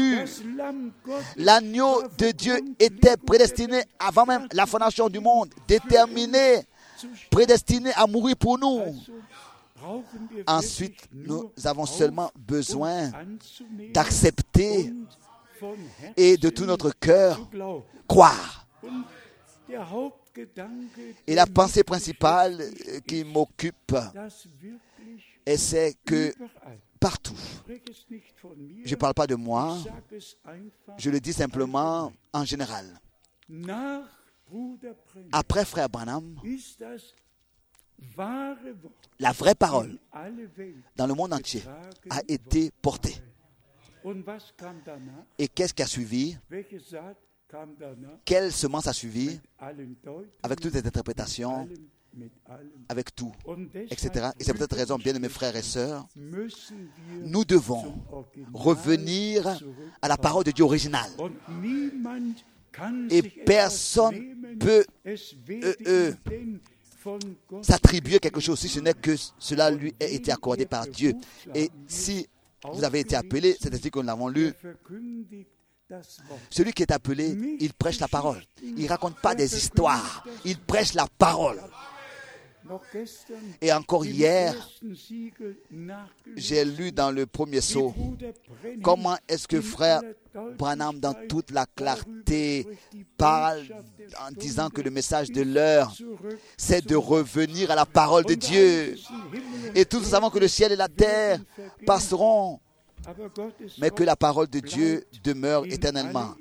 L'agneau de Dieu était prédestiné avant même la fondation du monde, déterminé, prédestiné à mourir pour nous. Ensuite, nous avons seulement besoin d'accepter et de tout notre cœur croire. Et la pensée principale qui m'occupe, c'est que partout, je ne parle pas de moi, je le dis simplement en général. Après Frère Branham, la vraie parole dans le monde entier a été portée. Et qu'est-ce qui a suivi? Quelle semence a suivi? Avec toutes les interprétations, avec tout, etc. Et c'est peut-être raison, bien aimés frères et sœurs, nous devons revenir à la parole de Dieu originale. Et personne ne peut s'attribuer quelque chose si ce n'est que cela lui a été accordé par Dieu. Et si vous avez été appelé, c'est ainsi que nous l'avons lu, celui qui est appelé, il prêche la parole. Il ne raconte pas des histoires, il prêche la parole. Et encore hier, j'ai lu dans le premier sceau comment est-ce que frère Branham, dans toute la clarté, parle en disant que le message de l'heure, c'est de revenir à la parole de Dieu. Et tous nous savons que le ciel et la terre passeront, mais que la parole de Dieu demeure éternellement.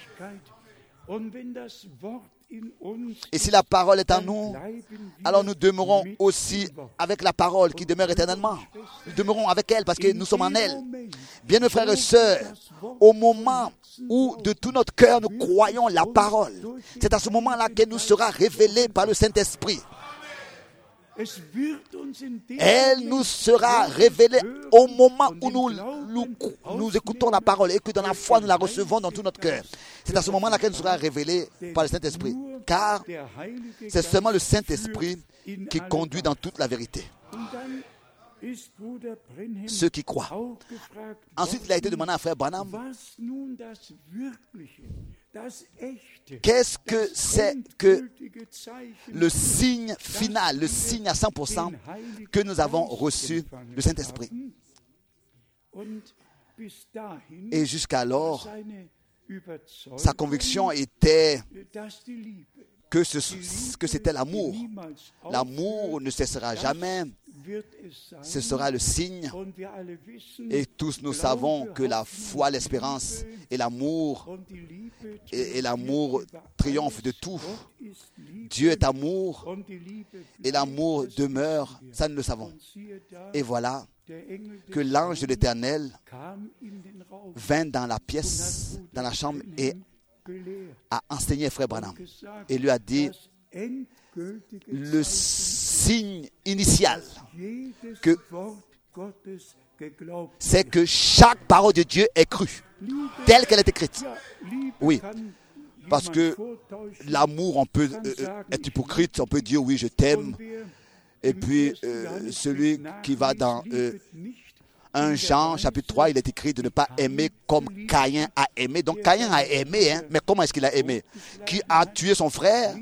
Et si la parole est en nous, alors nous demeurons aussi avec la parole qui demeure éternellement. Nous demeurons avec elle parce que nous sommes en elle. Bien, mes frères et sœurs, au moment où de tout notre cœur nous croyons la parole, c'est à ce moment-là qu'elle nous sera révélée par le Saint-Esprit. Elle nous sera révélée au moment où nous écoutons la parole et que dans la foi nous la recevons dans tout notre cœur. C'est à ce moment-là qu'elle nous sera révélée par le Saint-Esprit. Car c'est seulement le Saint-Esprit qui conduit dans toute la vérité. Ceux qui croient. Ensuite, il a été demandé à frère Branham, qu'est-ce que c'est que le signe final, le signe à 100% que nous avons reçu du Saint-Esprit? Et jusqu'alors, sa conviction était que c'était l'amour. L'amour ne cessera jamais. Ce sera le signe. Et tous nous savons que la foi, l'espérance et l'amour triomphent de tout. Dieu est amour et l'amour demeure. Ça, nous le savons. Et voilà que l'ange de l'Éternel vint dans la pièce, dans la chambre, et a enseigné frère Branham et lui a dit le signe initial c'est que chaque parole de Dieu est crue telle qu'elle est écrite. Oui, parce que l'amour, on peut être hypocrite, on peut dire oui je t'aime, et puis celui qui va dans 1 Jean chapitre 3, il est écrit de ne pas aimer comme Caïn a aimé. Donc Caïn a aimé, mais comment est-ce qu'il a aimé? Qui a tué son frère?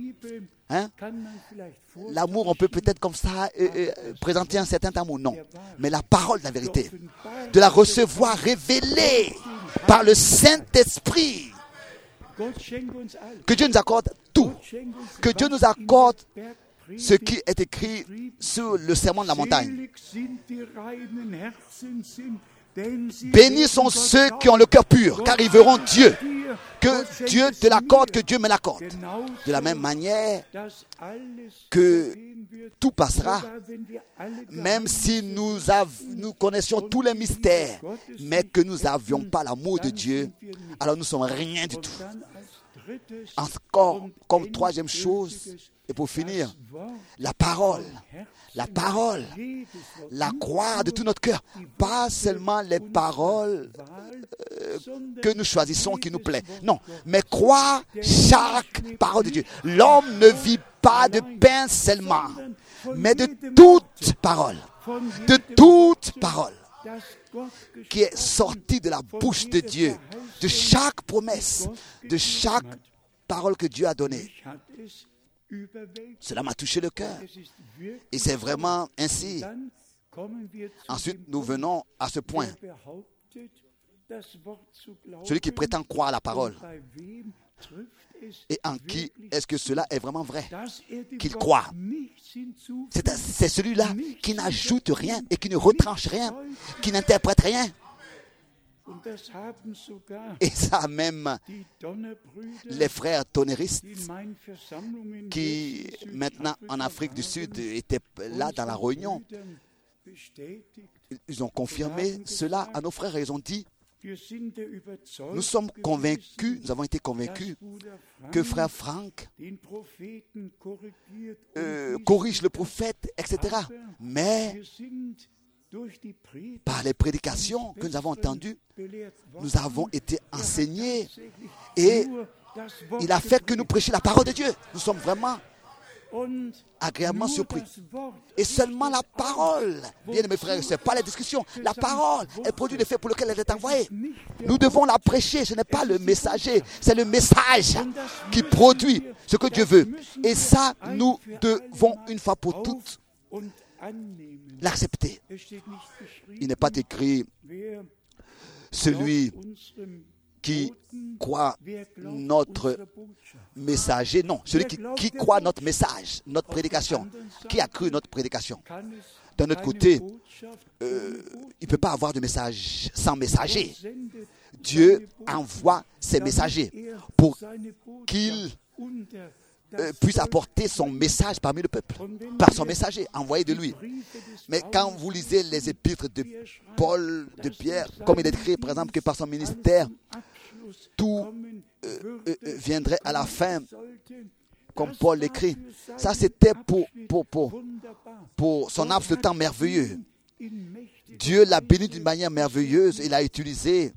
L'amour, on peut peut-être comme ça présenter un certain amour. Non, mais la parole de la vérité, de la recevoir révélée par le Saint-Esprit. Que Dieu nous accorde tout. Que Dieu nous accorde ce qui est écrit sur le serment de la montagne. Bénis sont ceux qui ont le cœur pur, car ils verront Dieu. Que Dieu te l'accorde, que Dieu me l'accorde. De la même manière que tout passera, même si nous connaissions tous les mystères, mais que nous n'avions pas l'amour de Dieu, alors nous ne sommes rien du tout. Encore, comme troisième chose, et pour finir, la parole, la croire de tout notre cœur, pas seulement les paroles que nous choisissons qui nous plaît, non, mais croire chaque parole de Dieu. L'homme ne vit pas de pain seulement, mais de toute parole qui est sortie de la bouche de Dieu, de chaque promesse, de chaque parole que Dieu a donnée. Cela m'a touché le cœur. Et c'est vraiment ainsi. Ensuite, nous venons à ce point. Celui qui prétend croire à la parole. Et en qui est-ce que cela est vraiment vrai? Qu'il croit. C'est celui-là qui n'ajoute rien et qui ne retranche rien, qui n'interprète rien. Et ça même, les frères tonneristes qui maintenant en Afrique du Sud étaient là dans la réunion, ils ont confirmé cela à nos frères et ils ont dit: nous sommes convaincus, nous avons été convaincus que frère Franck corrige le prophète, etc. Mais par les prédications que nous avons entendues, nous avons été enseignés et il a fait que nous prêchions la parole de Dieu. Nous sommes vraiment agréablement surpris. Et seulement la parole, bien mes frères, ce n'est pas les discussions. La parole, elle produit l'effet pour lequel elle est envoyée. Nous devons la prêcher, ce n'est pas le messager, c'est le message qui produit ce que Dieu veut. Et ça, nous devons une fois pour toutes l'accepter. Il n'est pas écrit celui qui croit notre messager. Non, celui qui croit notre message, notre prédication. Qui a cru notre prédication? D'un autre côté, il ne peut pas avoir de message sans messager. Dieu envoie ses messagers pour qu'ils puisse apporter son message parmi le peuple, par son messager, envoyé de lui. Mais quand vous lisez les épîtres de Paul, de Pierre, comme il est écrit, par exemple, que par son ministère, tout viendrait à la fin, comme Paul l'écrit. Ça, c'était pour son laps de temps merveilleux. Dieu l'a béni d'une manière merveilleuse. Il l'a utilisé.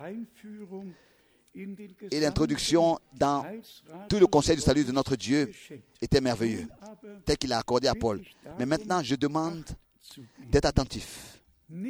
Et l'introduction dans tout le conseil du salut de notre Dieu était merveilleux, tel qu'il a accordé à Paul. Mais maintenant, je demande d'être attentif.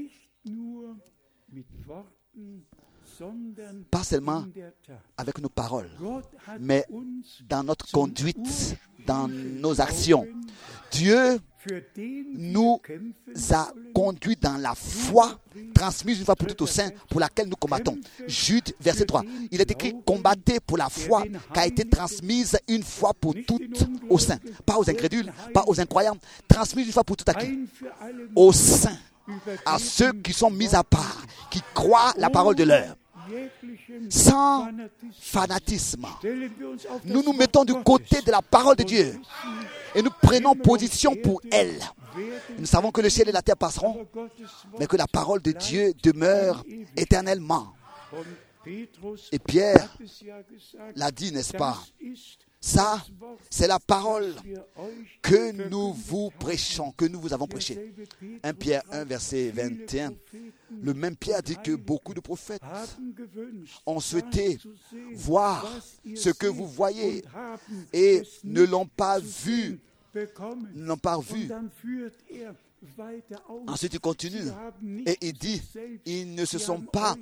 Pas seulement avec nos paroles, mais dans notre conduite, dans nos actions. Dieu nous a conduits dans la foi transmise une fois pour toutes aux saints pour laquelle nous combattons. Jude, verset 3. Il est écrit: combattez pour la foi qui a été transmise une fois pour toutes aux saints. Pas aux incrédules, pas aux incroyants. Transmise une fois pour toutes à qui? Aux saints. À ceux qui sont mis à part, qui croient la parole de l'heure. Sans fanatisme. Nous nous mettons du côté de la parole de Dieu et nous prenons position pour elle. Nous savons que le ciel et la terre passeront, mais que la parole de Dieu demeure éternellement. Et Pierre l'a dit, n'est-ce pas? Ça, c'est la parole que nous vous prêchons, que nous vous avons prêchée. 1 Pierre 1, verset 21. Le même Pierre dit que beaucoup de prophètes ont souhaité voir ce que vous voyez et ne l'ont pas vu. Ne l'ont pas vu. Ensuite, il continue et il dit, ils ne se sont pas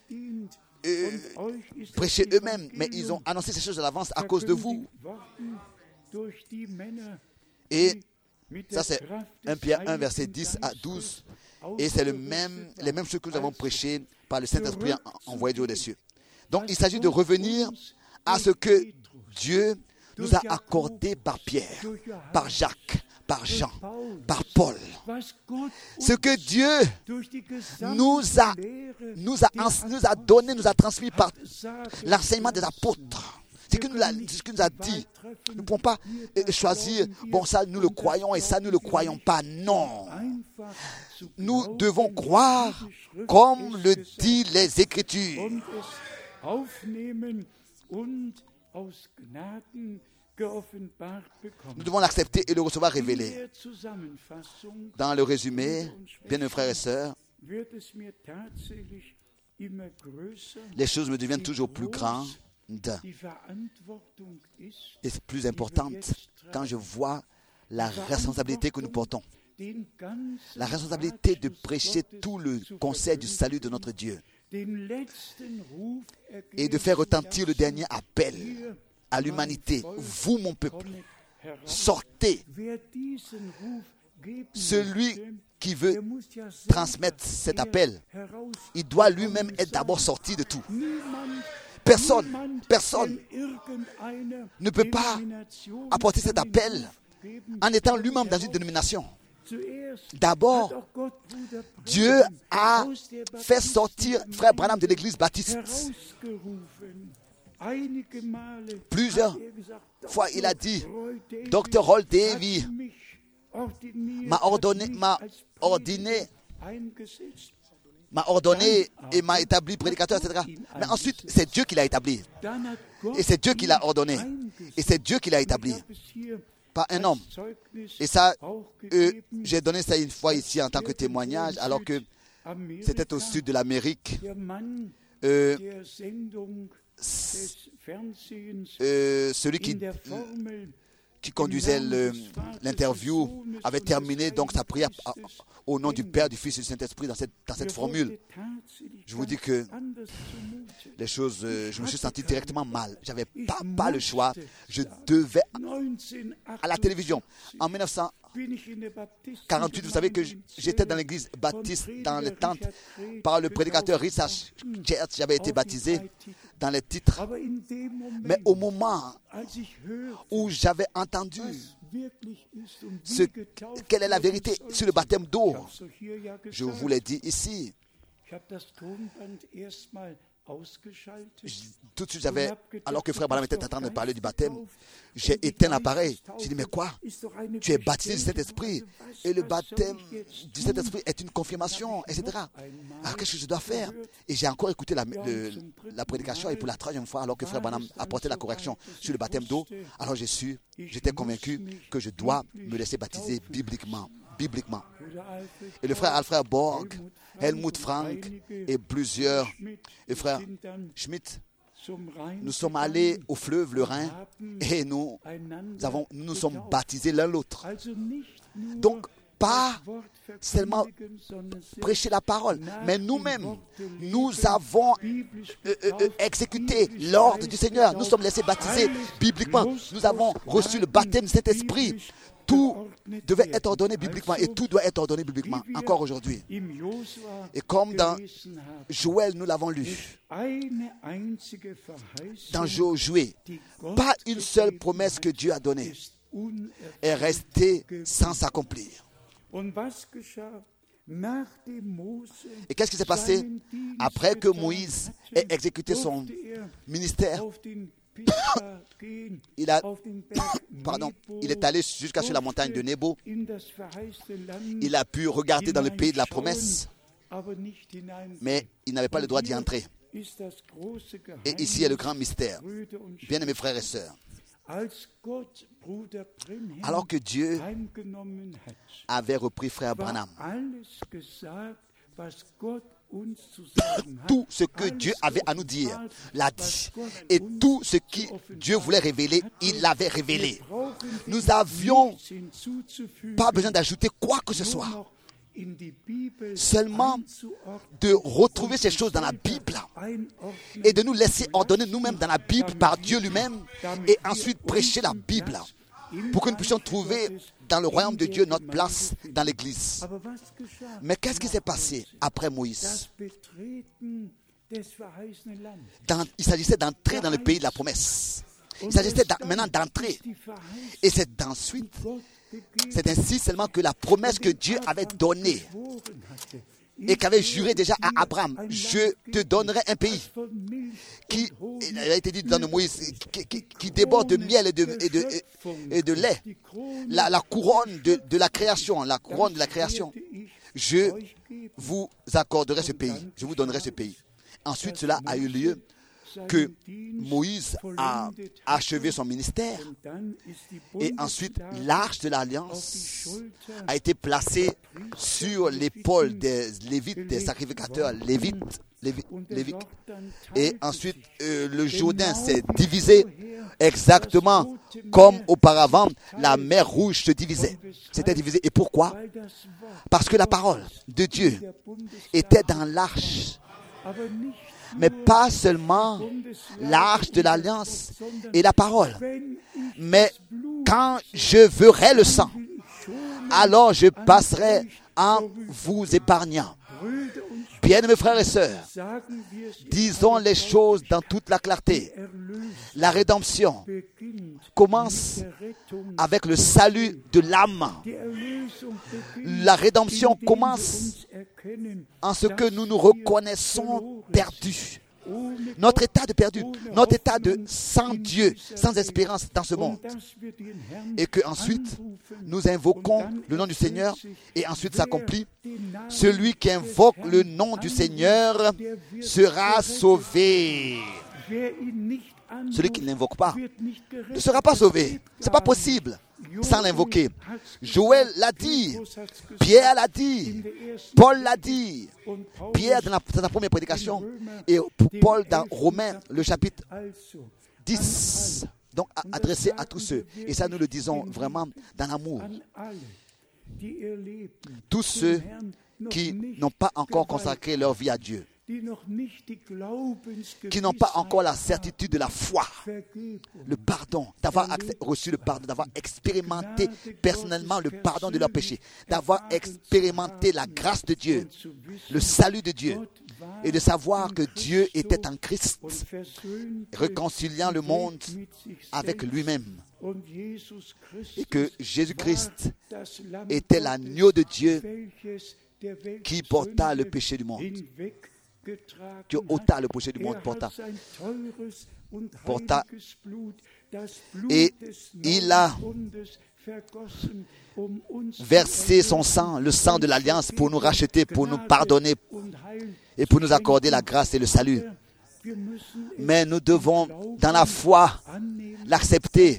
prêcher eux-mêmes, mais ils ont annoncé ces choses à l'avance à cause de vous. Et ça, c'est 1 Pierre 1, verset 10 à 12. Et c'est les mêmes choses que nous avons prêchées par le Saint-Esprit envoyé du haut des cieux. Donc, il s'agit de revenir à ce que Dieu nous a accordé par Pierre, par Jacques, par Jean, par Paul. Ce que Dieu nous a donné, nous a transmis par l'enseignement des apôtres. Ce qu'il nous a dit. Nous ne pouvons pas choisir, bon ça nous le croyons et ça nous ne le croyons pas. Non. Nous devons croire comme le dit les Écritures. Nous devons l'accepter et le recevoir révélé. Dans le résumé, bien-aimés frères et sœurs, les choses me deviennent toujours plus grandes et plus importantes quand je vois la responsabilité que nous portons. La responsabilité de prêcher tout le conseil du salut de notre Dieu et de faire retentir le dernier appel à l'humanité. Vous, mon peuple, sortez. Celui qui veut transmettre cet appel, il doit lui-même être d'abord sorti de tout. Personne ne peut pas apporter cet appel en étant lui-même dans une dénomination. D'abord, Dieu a fait sortir Frère Branham de l'église baptiste. Plusieurs fois, il a dit, Dr. Hall Davy m'a ordonné et m'a établi prédicateur, etc. Mais ensuite, c'est Dieu qui l'a établi. Et c'est Dieu qui l'a ordonné. Et c'est Dieu qui l'a établi. Pas un homme. Et ça, j'ai donné ça une fois ici en tant que témoignage, alors que c'était au sud de l'Amérique. Celui qui conduisait l'interview avait terminé donc sa prière au nom du Père, du Fils et du Saint-Esprit dans cette formule. Je vous dis que les choses, je me suis senti directement mal. Je n'avais pas le choix. Je devais à la télévision. En 1948, vous savez que j'étais dans l'église baptiste, dans les tentes, par le prédicateur Richard Church. J'avais été baptisé dans les titres. Mais au moment où j'avais entendu quelle est la vérité sur le baptême d'eau, je vous l'ai dit ici. Tout de suite, alors que Frère Branham était en train de parler du baptême, j'ai éteint l'appareil. J'ai dit, mais quoi? Tu es baptisé du Saint-Esprit. Et le baptême du Saint-Esprit est une confirmation, etc. Alors, qu'est-ce que je dois faire? Et j'ai encore écouté la prédication, et pour la troisième fois, alors que Frère Branham apportait la correction sur le baptême d'eau, alors j'étais convaincu que je dois me laisser baptiser bibliquement. Et le frère Alfred Borg, Helmut Frank et plusieurs, et frère Schmidt, nous sommes allés au fleuve le Rhin et nous nous sommes baptisés l'un l'autre. Donc, pas seulement prêcher la parole, mais nous-mêmes, nous avons exécuté l'ordre du Seigneur. Nous sommes laissés baptiser bibliquement. Nous avons reçu le baptême de Saint-Esprit. Tout devait être ordonné bibliquement et tout doit être ordonné bibliquement encore aujourd'hui. Et comme dans Joël, nous l'avons lu, dans Josué, pas une seule promesse que Dieu a donnée est restée sans s'accomplir. Et qu'est-ce qui s'est passé après que Moïse ait exécuté son ministère? Il est allé jusqu'à sur la montagne de Nebo. Il a pu regarder dans le pays de la promesse, mais il n'avait pas le droit d'y entrer. Et ici est le grand mystère. Bien-aimés frères et sœurs, alors que Dieu avait repris Frère Branham, tout ce que Dieu avait à nous dire l'a dit. Et tout ce que Dieu voulait révéler, il l'avait révélé. Nous n'avions pas besoin d'ajouter quoi que ce soit. Seulement de retrouver ces choses dans la Bible et de nous laisser ordonner nous-mêmes dans la Bible par Dieu lui-même et ensuite prêcher la Bible pour que nous puissions trouver dans le royaume de Dieu notre place dans l'église. Mais qu'est-ce qui s'est passé après Moïse? Il s'agissait d'entrer dans le pays de la promesse. Il s'agissait maintenant d'entrer. Et c'est ensuite C'est ainsi seulement que la promesse que Dieu avait donnée et qu'avait juré déjà à Abraham, je te donnerai un pays qui, il a été dit dans le Moïse, qui déborde de miel et de lait. La couronne de la création, la couronne de la création. Je vous accorderai ce pays, je vous donnerai ce pays. Ensuite, cela a eu lieu que Moïse a achevé son ministère et ensuite l'arche de l'alliance a été placée sur l'épaule des Lévites, des sacrificateurs Lévites. Et ensuite le Jourdain s'est divisé exactement comme auparavant la mer Rouge se divisait. C'était divisé. Et pourquoi? Parce que la parole de Dieu était dans l'arche. Mais pas seulement l'arche de l'alliance et la parole. Mais quand je verrai le sang, alors je passerai en vous épargnant. Bien-aimés frères et sœurs, disons les choses dans toute la clarté. La rédemption commence avec le salut de l'âme. La rédemption commence en ce que nous nous reconnaissons perdus. Notre état de perdu, notre état de sans Dieu, sans espérance dans ce monde. Et que ensuite nous invoquons le nom du Seigneur et ensuite s'accomplit. Celui qui invoque le nom du Seigneur sera sauvé. Celui qui ne l'invoque pas ne sera pas sauvé. Ce n'est pas possible sans l'invoquer. Joël l'a dit, Pierre l'a dit, Paul l'a dit. Pierre dans sa première prédication et Paul dans Romains, le chapitre 10. Donc adressé à tous ceux. Et ça nous le disons vraiment dans l'amour. Tous ceux qui n'ont pas encore consacré leur vie à Dieu, qui n'ont pas encore la certitude de la foi, le pardon, d'avoir reçu le pardon, d'avoir expérimenté personnellement le pardon de leurs péchés, d'avoir expérimenté la grâce de Dieu, le salut de Dieu, et de savoir que Dieu était en Christ, réconciliant le monde avec lui-même, et que Jésus-Christ était l'agneau de Dieu qui porta le péché du monde. Qui ôta le péché du monde, porta. Et il a versé son sang, le sang de l'alliance, pour nous racheter, pour nous pardonner et pour nous accorder la grâce et le salut. Mais nous devons, dans la foi, l'accepter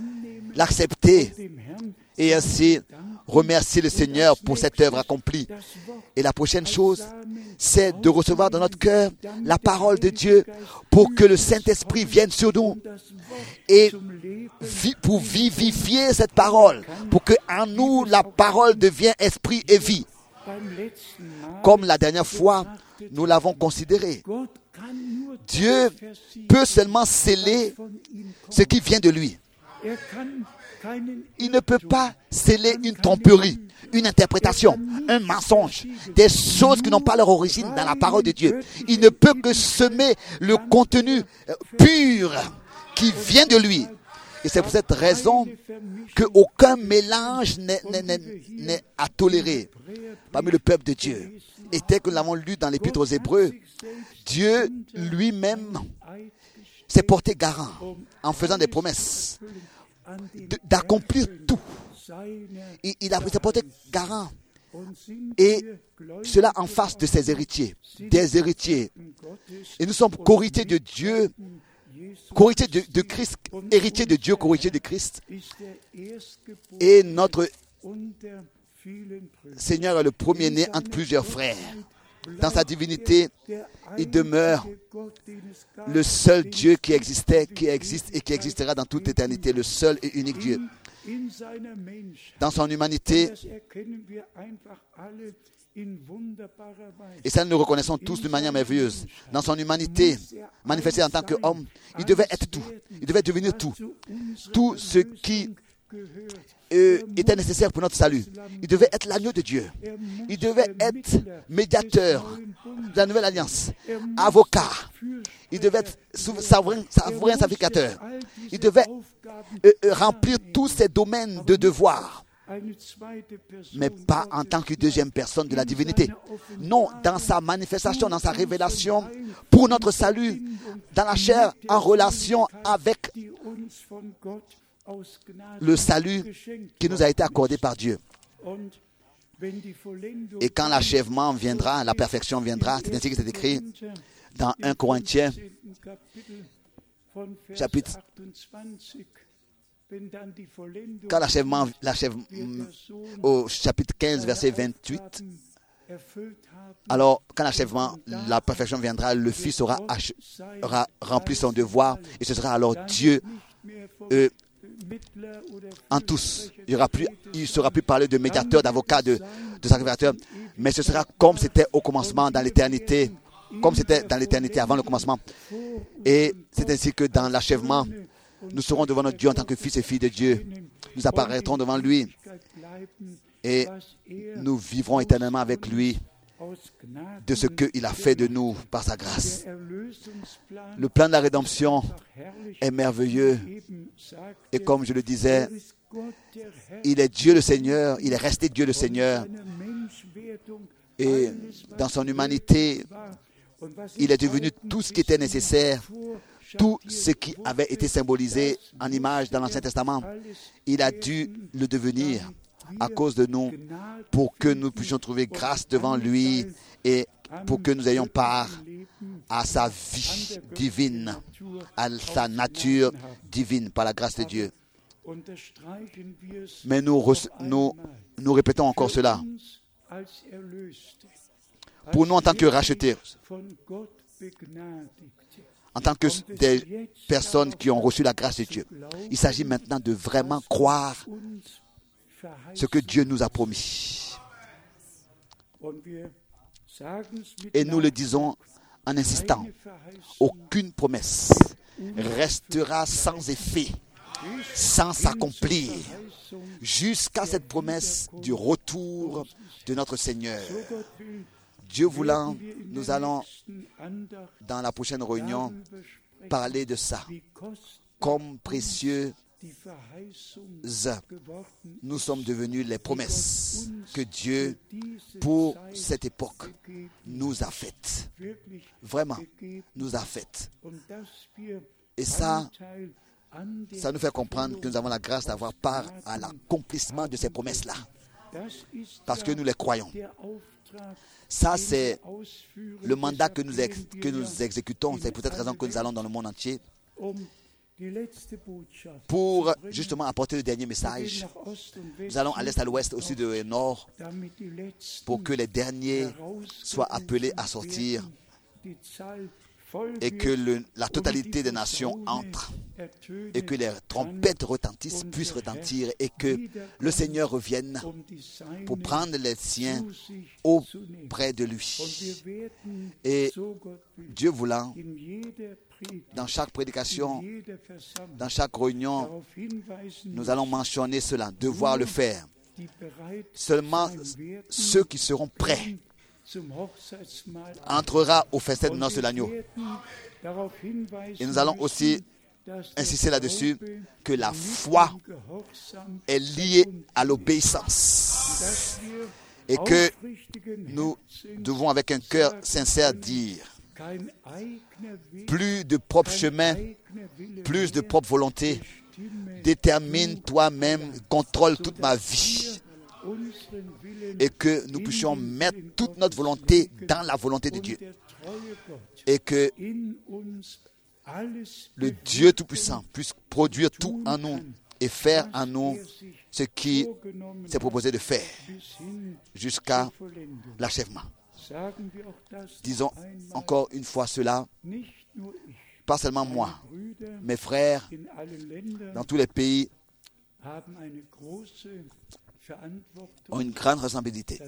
et ainsi remercier le Seigneur pour cette œuvre accomplie. Et la prochaine chose, c'est de recevoir dans notre cœur la parole de Dieu pour que le Saint-Esprit vienne sur nous et pour vivifier cette parole, pour que en nous la parole devienne esprit et vie. Comme la dernière fois, nous l'avons considéré. Dieu peut seulement sceller ce qui vient de lui. Il ne peut pas sceller une tromperie, une interprétation, un mensonge, des choses qui n'ont pas leur origine dans la parole de Dieu. Il ne peut que semer le contenu pur qui vient de lui. Et c'est pour cette raison qu'aucun mélange n'est à tolérer parmi le peuple de Dieu. Et tel que nous l'avons lu dans l'Épître aux Hébreux, Dieu lui-même s'est porté garant en faisant des promesses d'accomplir tout. Il s'est porté garant. Et cela en face de ses héritiers, des héritiers. Et nous sommes co-héritiers de Dieu, co-héritiers de Christ, héritiers de Dieu, co-héritiers de Christ. Et notre Seigneur est le premier-né entre plusieurs frères. Dans sa divinité, il demeure le seul Dieu qui existait, qui existe et qui existera dans toute éternité, le seul et unique Dieu. Dans son humanité, et ça nous le reconnaissons tous de manière merveilleuse, dans son humanité, manifestée en tant qu'homme, il devait être tout, il devait devenir tout. Tout ce qui était nécessaire pour notre salut. Il devait être l'agneau de Dieu. Il devait être médiateur de la nouvelle alliance, avocat. Il devait être souverain sacrificateur. Il devait remplir tous ces domaines de devoir. mais pas en tant que deuxième personne de la divinité. Non, dans sa manifestation, dans sa révélation, pour notre salut, dans la chair, en relation avec le salut qui nous a été accordé par Dieu. Et quand l'achèvement viendra, la perfection viendra, c'est ainsi que c'est écrit dans 1 Corinthiens, chapitre. Quand l'achèvement au chapitre 15, verset 28, alors quand l'achèvement, la perfection viendra, le Fils aura rempli son devoir et ce sera alors Dieu en tous. Il ne sera plus parler de médiateur, d'avocat, de sacrificateur, mais ce sera comme c'était au commencement, dans l'éternité, comme c'était dans l'éternité avant le commencement. Et c'est ainsi que dans l'achèvement, nous serons devant notre Dieu en tant que fils et filles de Dieu. Nous apparaîtrons devant lui et nous vivrons éternellement avec lui de ce qu'il a fait de nous par sa grâce. Le plan de la rédemption est merveilleux et comme je le disais, il est Dieu le Seigneur, il est resté Dieu le Seigneur et dans son humanité, il est devenu tout ce qui était nécessaire. Tout ce qui avait été symbolisé en image dans l'Ancien Testament, il a dû le devenir à cause de nous pour que nous puissions trouver grâce devant lui et pour que nous ayons part à sa vie divine, à sa nature divine par la grâce de Dieu. Mais nous répétons encore cela. Pour nous en tant que rachetés, en tant que des personnes qui ont reçu la grâce de Dieu. Il s'agit maintenant de vraiment croire ce que Dieu nous a promis. Et nous le disons en insistant, aucune promesse restera sans effet, sans s'accomplir, jusqu'à cette promesse du retour de notre Seigneur. Dieu voulant, nous allons, dans la prochaine réunion, parler de ça. Comme précieux, nous sommes devenus les promesses que Dieu, pour cette époque, nous a faites. Vraiment, nous a faites. Et ça nous fait comprendre que nous avons la grâce d'avoir part à l'accomplissement de ces promesses-là. Parce que nous les croyons. Ça, c'est le mandat que nous exécutons. C'est pour cette raison que nous allons dans le monde entier pour justement apporter le dernier message. Nous allons à l'est, à l'ouest, au sud et au nord pour que les derniers soient appelés à sortir et que la totalité des nations entre et que les trompettes retentissent, puissent retentir et que le Seigneur revienne pour prendre les siens auprès de lui. Et Dieu voulant, dans chaque prédication, dans chaque réunion, nous allons mentionner cela, devoir le faire. Seulement ceux qui seront prêts entrera au festin de noces de l'agneau. Et nous allons aussi insister là-dessus que la foi est liée à l'obéissance et que nous devons avec un cœur sincère dire plus de propre chemin, plus de propre volonté, détermine toi-même, contrôle toute ma vie. Et que nous puissions mettre toute notre volonté dans la volonté de Dieu. Et que le Dieu Tout-Puissant puisse produire tout en nous et faire en nous ce qu'il s'est proposé de faire jusqu'à l'achèvement. Disons encore une fois cela, pas seulement moi, mes frères dans tous les pays ont une grande responsabilité.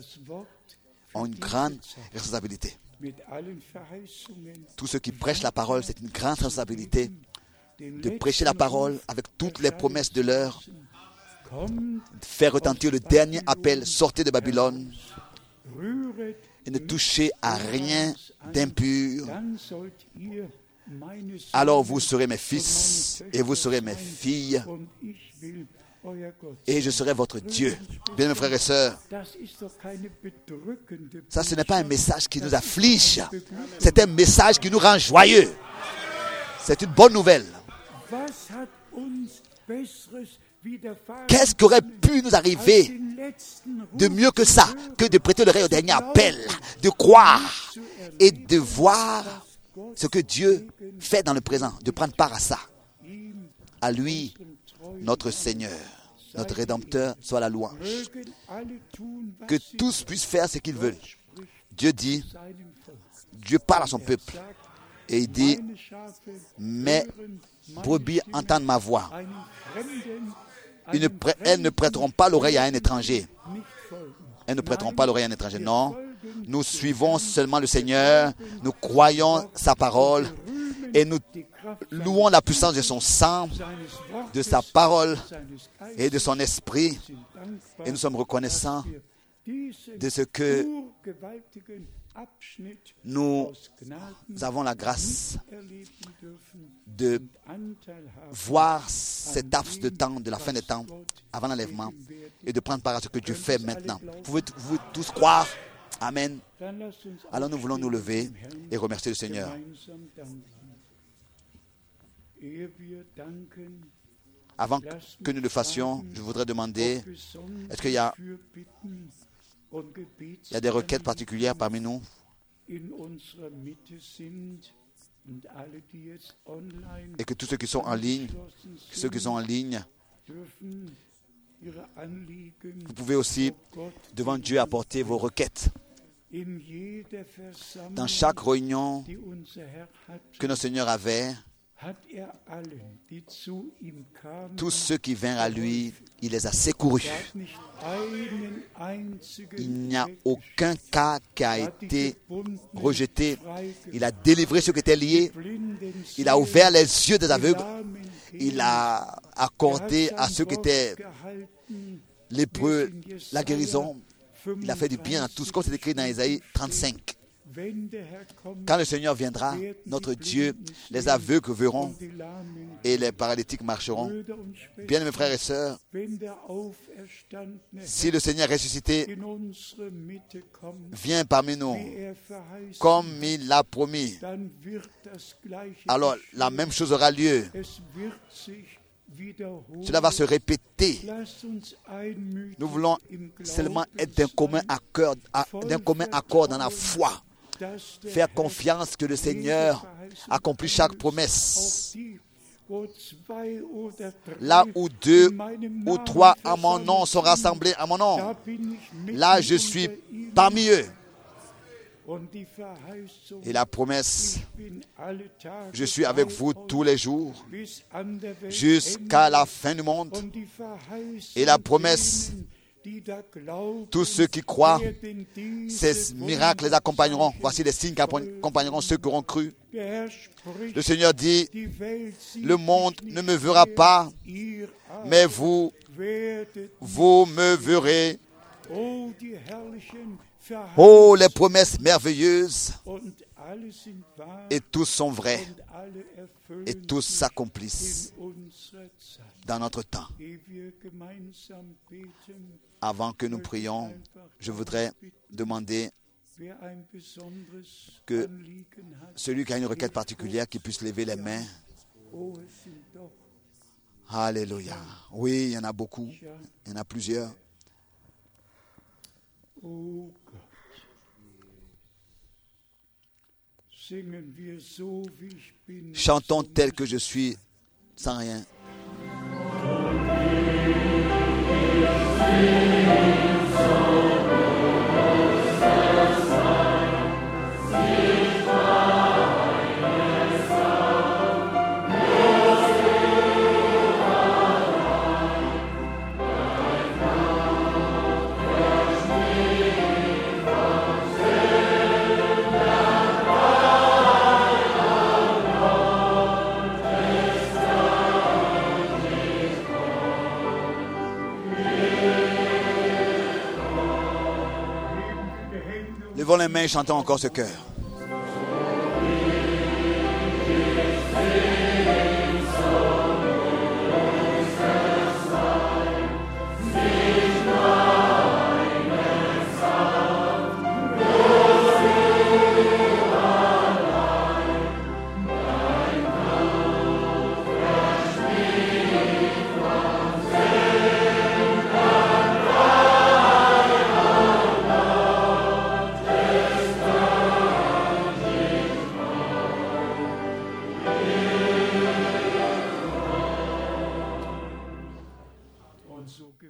Tous ceux qui prêchent la parole, c'est une grande responsabilité de prêcher la parole avec toutes les promesses de l'heure, faire retentir le dernier appel, sortez de Babylone et ne touchez à rien d'impur. Alors vous serez mes fils et vous serez mes filles et je serai votre Dieu. Bien, mes frères et sœurs, ça, ce n'est pas un message qui nous afflige. C'est un message qui nous rend joyeux. C'est une bonne nouvelle. Qu'est-ce qui aurait pu nous arriver de mieux que ça, que de prêter l'oreille au dernier appel, de croire et de voir ce que Dieu fait dans le présent, de prendre part à ça. À lui, notre Seigneur, notre Rédempteur, soit la louange. Que tous puissent faire ce qu'ils veulent. Dieu dit, Dieu parle à son peuple et il dit, mes brebis entendent ma voix. Elles ne prêteront pas l'oreille à un étranger. Elles ne prêteront pas l'oreille à un étranger. Non, nous suivons seulement le Seigneur, nous croyons sa parole et nous louons la puissance de son sang, de sa parole et de son esprit. Et nous sommes reconnaissants de ce que nous avons la grâce de voir cet laps de temps, de la fin des temps, avant l'enlèvement, et de prendre part à ce que Dieu fait maintenant. Vous tous croire? Amen. Alors nous voulons nous lever et remercier le Seigneur. Avant que nous le fassions, je voudrais demander, est-ce qu'il y a des requêtes particulières parmi nous? Et que tous ceux qui sont en ligne, vous pouvez aussi, devant Dieu, apporter vos requêtes. Dans chaque réunion que notre Seigneur avait, tous ceux qui vinrent à lui, il les a secourus. Il n'y a aucun cas qui a été rejeté. Il a délivré ceux qui étaient liés. Il a ouvert les yeux des aveugles. Il a accordé à ceux qui étaient lépreux la guérison. Il a fait du bien à tous, comme c'est écrit dans Ésaïe 35. Quand le Seigneur viendra, notre Dieu, les aveugles verront et les paralytiques marcheront. Bien, mes frères et sœurs, si le Seigneur ressuscité vient parmi nous, comme il l'a promis, alors la même chose aura lieu. Cela va se répéter. Nous voulons seulement être d'un commun accord dans la foi. Faire confiance que le Seigneur accomplit chaque promesse. Là où 2 ou 3 en mon nom sont rassemblés à mon nom, là je suis parmi eux. Et la promesse, je suis avec vous tous les jours, jusqu'à la fin du monde. Et la promesse, tous ceux qui croient, ces miracles les accompagneront. Voici les signes qui accompagneront ceux qui auront cru. Le Seigneur dit, le monde ne me verra pas, mais vous me verrez. Oh, les promesses merveilleuses, et tous sont vrais, et tous s'accomplissent dans notre temps. Avant que nous prions, je voudrais demander que celui qui a une requête particulière, qui puisse lever les mains. Alléluia. Oui, il y en a beaucoup, il y en a plusieurs. Chantons tel que je suis, sans rien. Levons les mains et chantons encore ce cœur.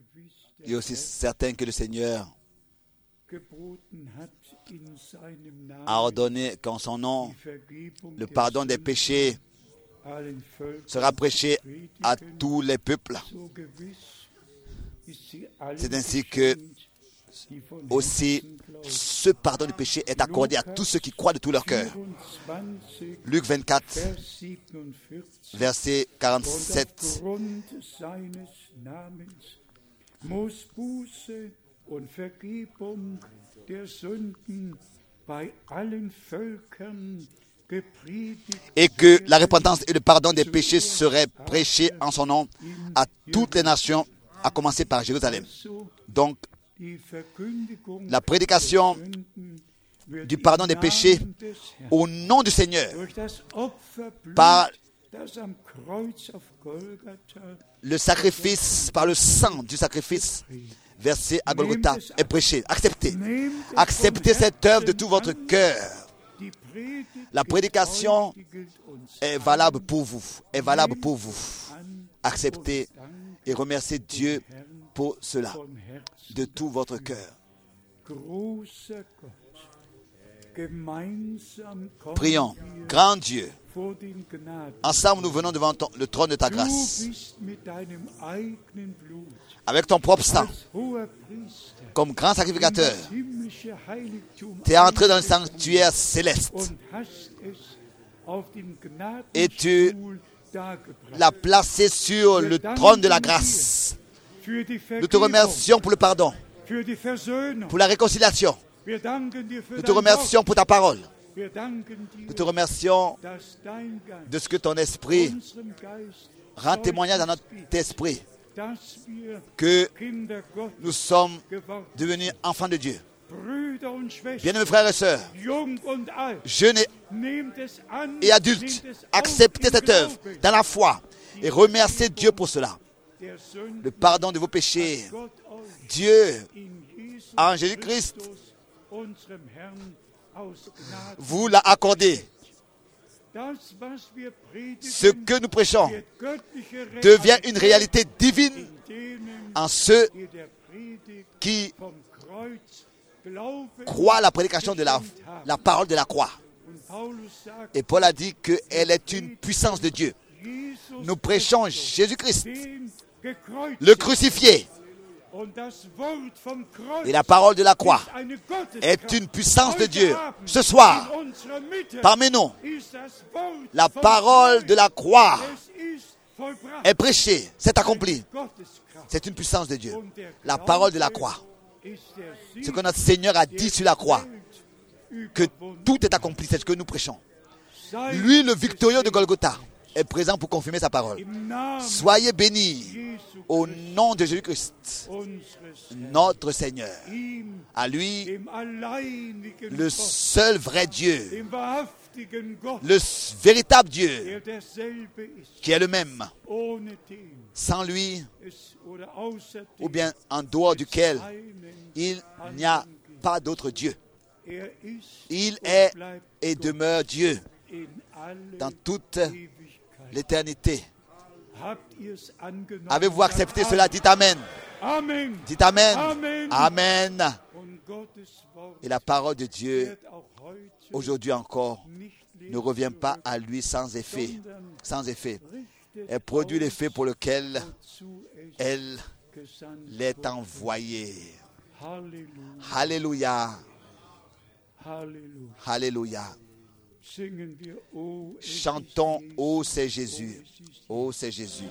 Il est aussi certain que le Seigneur a ordonné qu'en son nom, le pardon des péchés sera prêché à tous les peuples. C'est ainsi que aussi ce pardon du péché est accordé à tous ceux qui croient de tout leur cœur. Luc 24, verset 47. Et que la repentance et le pardon des péchés seraient prêchés en son nom à toutes les nations, à commencer par Jérusalem. Donc, la prédication du pardon des péchés au nom du Seigneur, par le sacrifice, par le sang du sacrifice versé à Golgotha, est prêché. Acceptez. Acceptez cette œuvre de tout votre cœur. La prédication est valable pour vous. Est valable pour vous. Acceptez et remerciez Dieu pour cela de tout votre cœur. Prions. Grand Dieu, ensemble nous venons devant le trône de ta grâce. Avec ton propre sang, comme grand sacrificateur, tu es entré dans le sanctuaire céleste et tu l'as placé sur le trône de la grâce. Nous te remercions pour le pardon, pour la réconciliation. Nous te remercions pour ta parole. Nous te remercions de ce que ton esprit rend témoignage à notre esprit que nous sommes devenus enfants de Dieu. Bien-aimés frères et sœurs, jeunes et adultes, acceptez cette œuvre dans la foi et remerciez Dieu pour cela. Le pardon de vos péchés, Dieu, en Jésus-Christ, vous l'a accordé. Ce que nous prêchons devient une réalité divine en ceux qui croient à la prédication de la parole de la croix. Et Paul a dit qu'elle est une puissance de Dieu. Nous prêchons Jésus-Christ, le crucifié. Et la parole de la croix est une puissance de Dieu. Ce soir, parmi nous, la parole de la croix est prêchée, c'est accompli. C'est une puissance de Dieu. La parole de la croix. Ce que notre Seigneur a dit sur la croix, que tout est accompli, c'est ce que nous prêchons. Lui, le victorieux de Golgotha, est présent pour confirmer sa parole. Soyez bénis au nom de Jésus-Christ, notre Seigneur. À lui, le seul vrai Dieu, le véritable Dieu, qui est le même. Sans lui, ou bien en dehors duquel il n'y a pas d'autre Dieu. Il est et demeure Dieu dans toute l'éternité. Avez-vous accepté cela? Dites Amen. Dites Amen. Amen. Et la parole de Dieu, aujourd'hui encore, ne revient pas à lui sans effet. Sans effet. Elle produit l'effet pour lequel elle l'est envoyée. Alléluia. Alléluia. Chantons, ô c'est Jésus, ô c'est Jésus.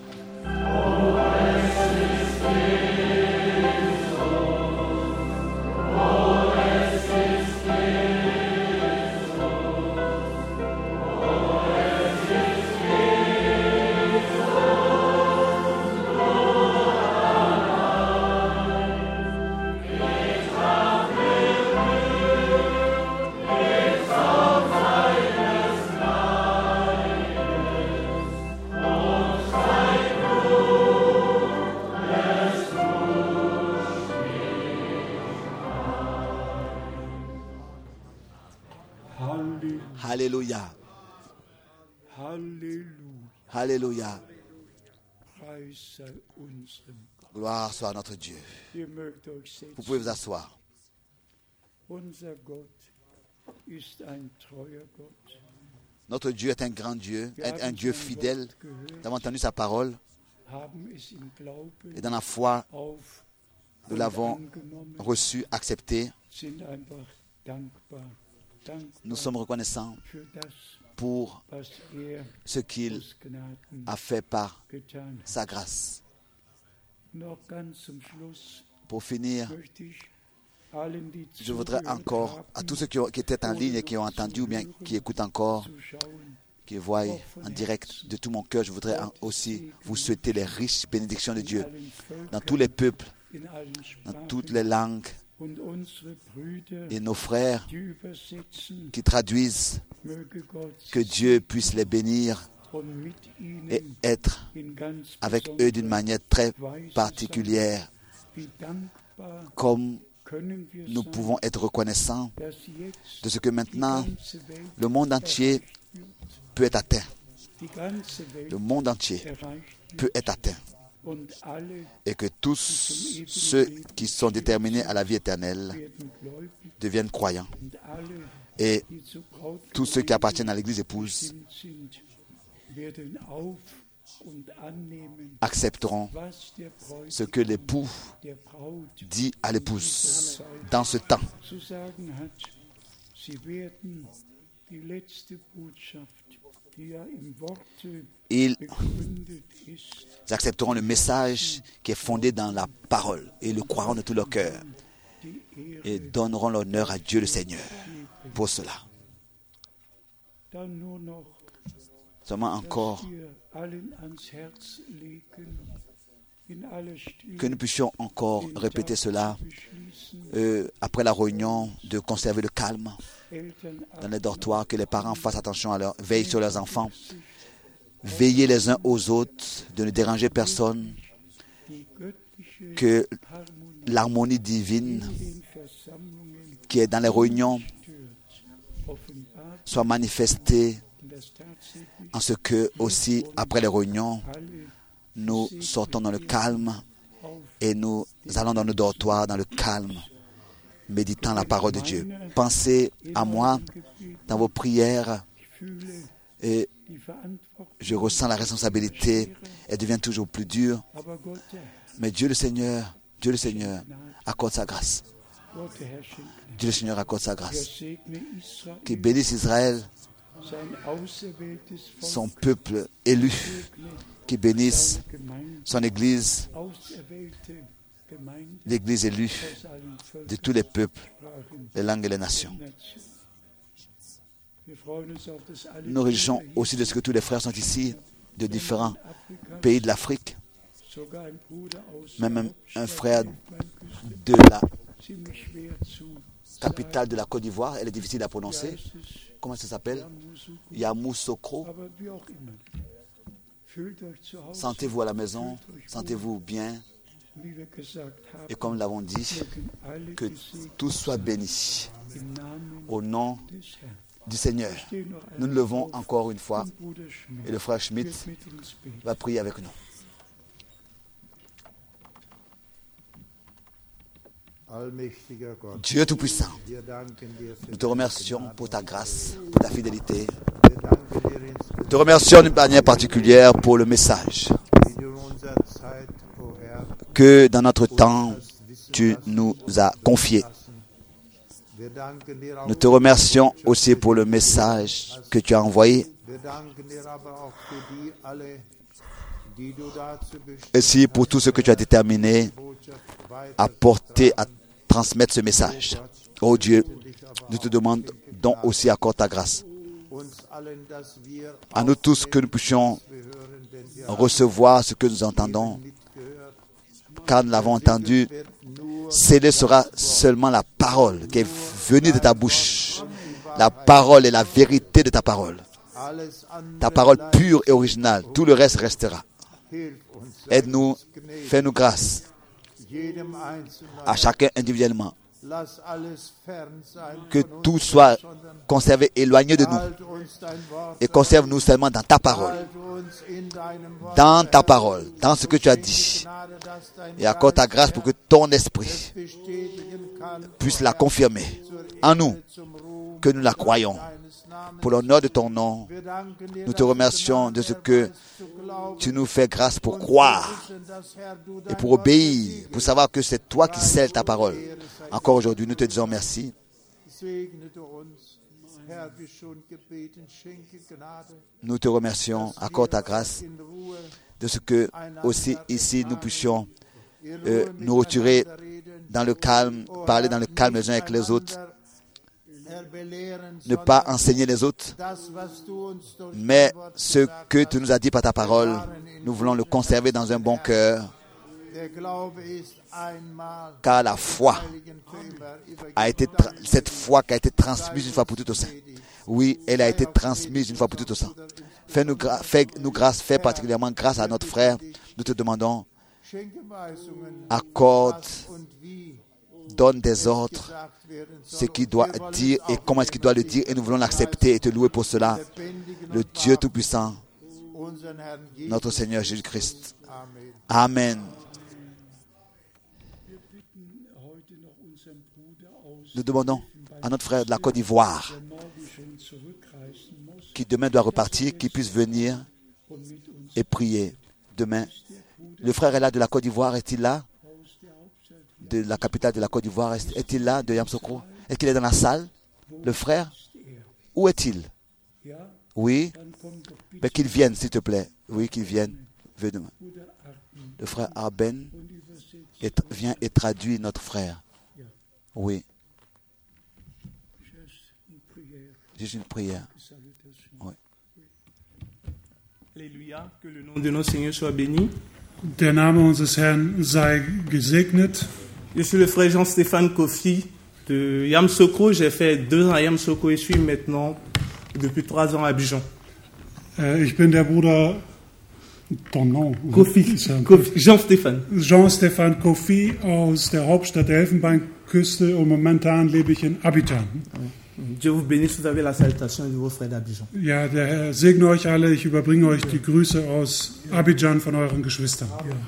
Alléluia. Alléluia. Gloire soit à notre Dieu. Ihr mögt euch setzen. Vous pouvez vous asseoir. Unser Gott ist ein treuer Gott. Notre Dieu est un grand Dieu, est un Dieu fidèle. Nous avons entendu sa parole Haben es im Glauben et dans la foi, auf nous l'avons angenommen, reçu, accepté. sind einfach dankbar. Nous sommes reconnaissants Für das, pour was ce qu'il aus Gnaden a fait par getan hat. sa grâce. Noch ganz zum Schluss Pour finir, möchte ich allen, die je voudrais zugehört encore, haben, à tous ceux qui étaient en ligne et qui ont entendu ou bien qui écoutent encore, zuschauen, qui voient en direct de tout mon cœur, je voudrais aussi vous souhaiter les riches bénédictions de Dieu allen Völkern, dans tous les peuples, in allen dans Sprachen toutes les langues, und unsere Brüder, et nos frères die übersetzen, qui traduisent, möge Gott que Dieu puisse les bénir und mit ihnen et être in ganz avec eux besonderer d'une manière très Weise particulière, sein. Wie dankbar comme können wir nous sein, pouvons être reconnaissants dass jetzt de ce que maintenant die ganze Welt le monde entier peut être atteint. die ganze Welt Le monde entier erreicht peut être atteint. und alle Et que tous ceux qui sont déterminés à la vie éternelle werden gläubig deviennent croyants. und alle, Et die zu Braut tous ceux qui appartiennent à l'Église épouse bestimmt sind, werden auf und annehmen, accepteront was der ce que l'époux der Braut dit à l'épouse dans ce temps. zu sagen hat. Sie werden die letzte Botschaft, die ja im Worte Ils begründet ist, accepteront le message qui est fondé dans la parole et le croiront de tout leur cœur die Ehre et donneront l'honneur à Dieu le Seigneur pour cela. dann nur noch, Seulement encore wir allen ans Herz legen, in aller Stille que nous puissions encore répéter cela beschließen, après la réunion, de conserver le calme Eltern dans les dortoirs, que les parents fassent attention à leur veille sur leurs enfants, veiller les uns aux autres, de ne déranger personne, die göttliche que Harmonie l'harmonie divine in den Versammlungen qui est dans les réunions stört, offenbart soit manifestée und das tatsächlich en ce que aussi après les réunions, alle nous sortons dans le calme auf et nous allons dans nos dortoirs dans le calme, méditant la parole de Dieu. Pensez à moi dans vos prières fühle et die Verantwortung, je ressens la responsabilité. Elle devient toujours plus dure. aber Gott, Mais Dieu le Seigneur accorde sa grâce. Gott der Herr schenkt. Dieu le Seigneur accorde sa Er grâce. segne Israel, Qu'il bénisse Israël, sein auserwähltes Volk, son peuple élu. segne Qu'il bénisse seine Gemeinde, son Église, auserwählte Gemeinde l'Église élue aus allen de Völkern, tous les peuples, Sprachen, les langues et les nations. Nationen. Wir freuen uns auch, dass alle Nous réjouissons Brüder hier aussi de ce que tous les frères sont ici, de différents Afrika, pays de l'Afrique, sogar ein Bruder aus même der un Hauptstadt frère Elfenbeinküste, de la ziemlich schwer zu capitale de la Côte d'Ivoire. Elle est difficile à prononcer. heißt es, Comment ça s'appelle? Yamoussoukro. Yamoussoukro. Aber wie auch immer, fühlt euch zu Hause, Sentez-vous à la maison, fühlt euch wohl. sentez-vous bien. Wie wir gesagt haben, Et comme nous l'avons dit, mögen alle que gesegnet tous soient bénis im Namen au nom des Herrn. du Seigneur. Stehen noch Nous nous levons encore une fois und Bruder Schmidt et le frère Schmidt wird mit uns beten. va prier avec nous. Allmächtiger Gott, Dieu Tout-Puissant, wir danken dir für nous te remercions pour ta grâce, pour ta fidélité. wir danken dir Nous te remercions d'une manière particulière pour le message wie du in unserer Zeit, o Herr, que dans notre temps, tu nous as confié. wir danken dir auch, Nous te remercions aussi pour le message que tu as envoyé, wir danken dir aber auch für die alle, die du dazu bestimmt ainsi pour tout ce que tu as déterminé Botschaft weiter à porter, à transmettre ce message. Oh Dieu, nous te demandons aussi accorde ta grâce. uns allen, dass wir À nous tous que nous puissions hören, denn wir recevoir ce que nous entendons, mitgehört, car nous l'avons entendu. wird nur Scellée sera seulement la parole qui est venue de ta bouche. La parole et la vérité de ta parole. alles Ta andere parole pure et originale. Tout le reste restera. hilf uns, Aide-nous, fais-nous grâce jedem Einzelnen à chacun individuellement Lass alles fern sein que von uns, tout soit sondern conservé éloigné de nous. halt uns dein Wort, Et conserve-nous seulement dans ta parole. halt uns in deinem Wort, Dans ta parole, dans ce que tu as dit. Gnade, dass dein Et accorde ta grâce pour que ton esprit bestätigen kann, puisse la confirmer en nous, zum Ruhm que nous la croyons. deines Namens. Pour l'honneur de ton nom, Wir danken dir, nous te dass remercions de ce que zu glauben tu nous fais grâce pour croire wissen, dass, Herr, du et dein pour Wort obéir, pour savoir que c'est toi qui scelles ta parole. Encore aujourd'hui, nous te disons merci. segne du uns, Herr, wie schon gebeten, schenke Gnade, Nous te remercions. Accorde ta grâce in Ruhe, de ce que aussi ici nous puissions in Ruhe nous retirer miteinander reden, dans le calme, parler dans le calme les uns avec les autres, Herr, belehren, ne pas enseigner les autres, das, was du uns durch mais dein Wort ce gesagt que hast. tu nous as dit par ta parole, nous voulons le conserver dans un bon cœur, Der Glaube ist einmal car la foi heiligen Kümmern a été cette foi qui a été transmise une fois pour toutes au sein. Oui, elle a été transmise une fois pour toutes au sein. Fais-nous grâce, fais particulièrement grâce à notre frère. Nous te demandons, Schenke Weisungen, accorde, was und wie donne des ordres, gesagt werden ce soll. qu'il doit dire et comment est-ce qu'il doit le dire, et nous voulons l'accepter et te louer pour cela. Lebendigen Le und Dieu Tout-Puissant, unseren Herrn Jesus. notre Seigneur Jésus-Christ. Amen. Amen. heute noch unserem Bruder aus Nous demandons à notre frère de la Côte d'Ivoire, der morgen schon zurückreisen muss qui demain doit repartir, qu'il puisse venir und mit uns et prier demain. Le frère est là de la Côte d'Ivoire, est-il là? aus der Hauptstadt De la capitale de la Côte d'Ivoire, est-il là, de Yamoussoukro? Est-ce qu'il est dans la salle? Le frère? Où est-il? ja, Oui, dann kommt doch bitte mais qu'il vienne, s'il te plaît. Oui, qu'il vienne. Veux demain. Bruder Arten Le frère Arben und übersetzt vient et traduit notre frère. Oui, just in prayer, juste une prière. salutation. Alléluia, que le nom de notre Seigneur soit béni. Der Name unseres Herrn sei gesegnet. Je suis le frère Jean-Stéphane Kofi de Yamoussoukro. J'ai fait 2 ans à Yamoussoukro et je suis maintenant depuis 3 ans à Abidjan. Ich bin der Bruder ton nom. Kofi, Jean-Stéphane. Jean-Stéphane Kofi aus der Hauptstadt der Elfenbeinküste und momentan lebe ich in Abidjan. Dieu vous bénisse, vous avez la salutation de vos frères d'Abidjan. Ja, der Herr segne euch alle. Ich überbringe euch die Grüße aus Abidjan von euren Geschwistern.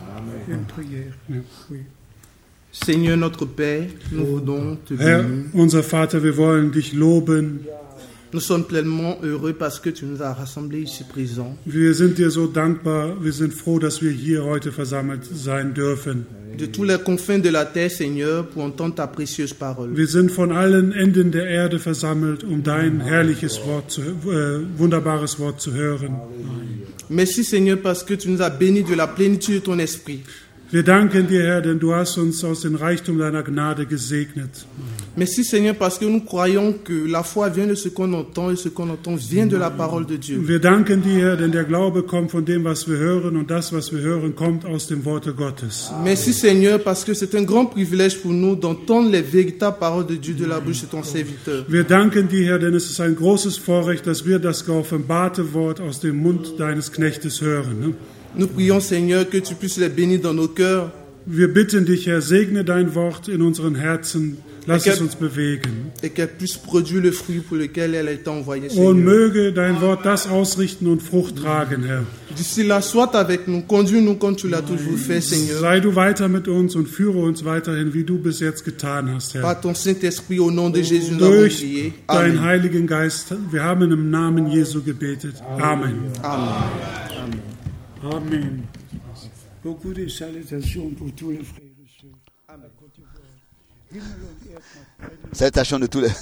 Ja. Seigneur notre Père, nous voulons te Herr, bénir. unser Vater, wir wollen dich loben. Nous sommes pleinement heureux parce que tu nous as rassemblés ici présents. Wir sind dir so dankbar. Wir sind froh, dass wir hier heute versammelt sein dürfen. De tous les confins de la terre, Seigneur, pour entendre ta précieuse parole. Wir sind von allen Enden der Erde versammelt, um dein herrliches Wort, wunderbares Wort zu hören. Merci Seigneur parce que tu nous as bénis de la plénitude de ton esprit. Wir danken dir, Herr, denn du hast uns aus dem Reichtum deiner Gnade gesegnet. Merci Seigneur parce que nous croyons que la foi vient de ce qu'on entend et ce qu'on entend vient de la parole de Dieu. Wir danken dir, Herr, denn der Glaube kommt von dem, was wir hören, und das, was wir hören, kommt aus dem Worte Gottes. Merci Seigneur parce que c'est un grand privilège pour nous d'entendre les véritables paroles de Dieu de la bouche de ton serviteur. Wir danken dir, Herr, denn es ist ein großes Vorrecht, dass wir das geoffenbarte Wort aus dem Mund deines Knechtes hören. Nous prions Seigneur que tu puisses les bénir dans nos cœurs. Wir bitten dich, Herr, segne dein Wort in unseren Herzen, lass es uns bewegen. Et qu'elle puisse produire le fruit pour lequel elle a été envoyée, Und Seigneur. möge dein Wort das ausrichten und Frucht tragen, Herr. D'ici là, sois avec nous, conduis-nous comme tu l'as toujours fait, Seigneur. Sei du weiter mit uns und führe uns weiterhin, wie du bis jetzt getan hast, Herr. Par ton Saint-Esprit, au nom de Jésus, nous avons Durch prié. deinen Amen. Heiligen Geist, wir haben im Namen Jesu gebetet. Amen. Amen. Amen. Beaucoup de salutations pour tous les frères et sœurs. Salutations de tous les...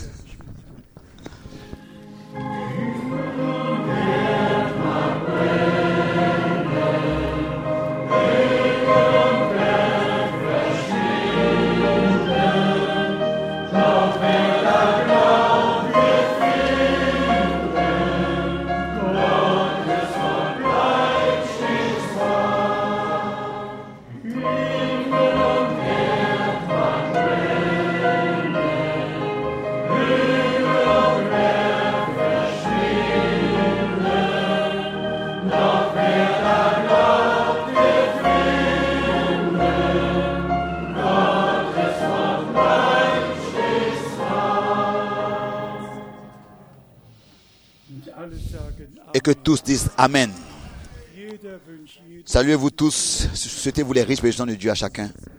et que tous disent Amen. Jeder wünscht, jeder Saluez-vous tous, souhaitez-vous les riches bénédictions de Dieu à chacun.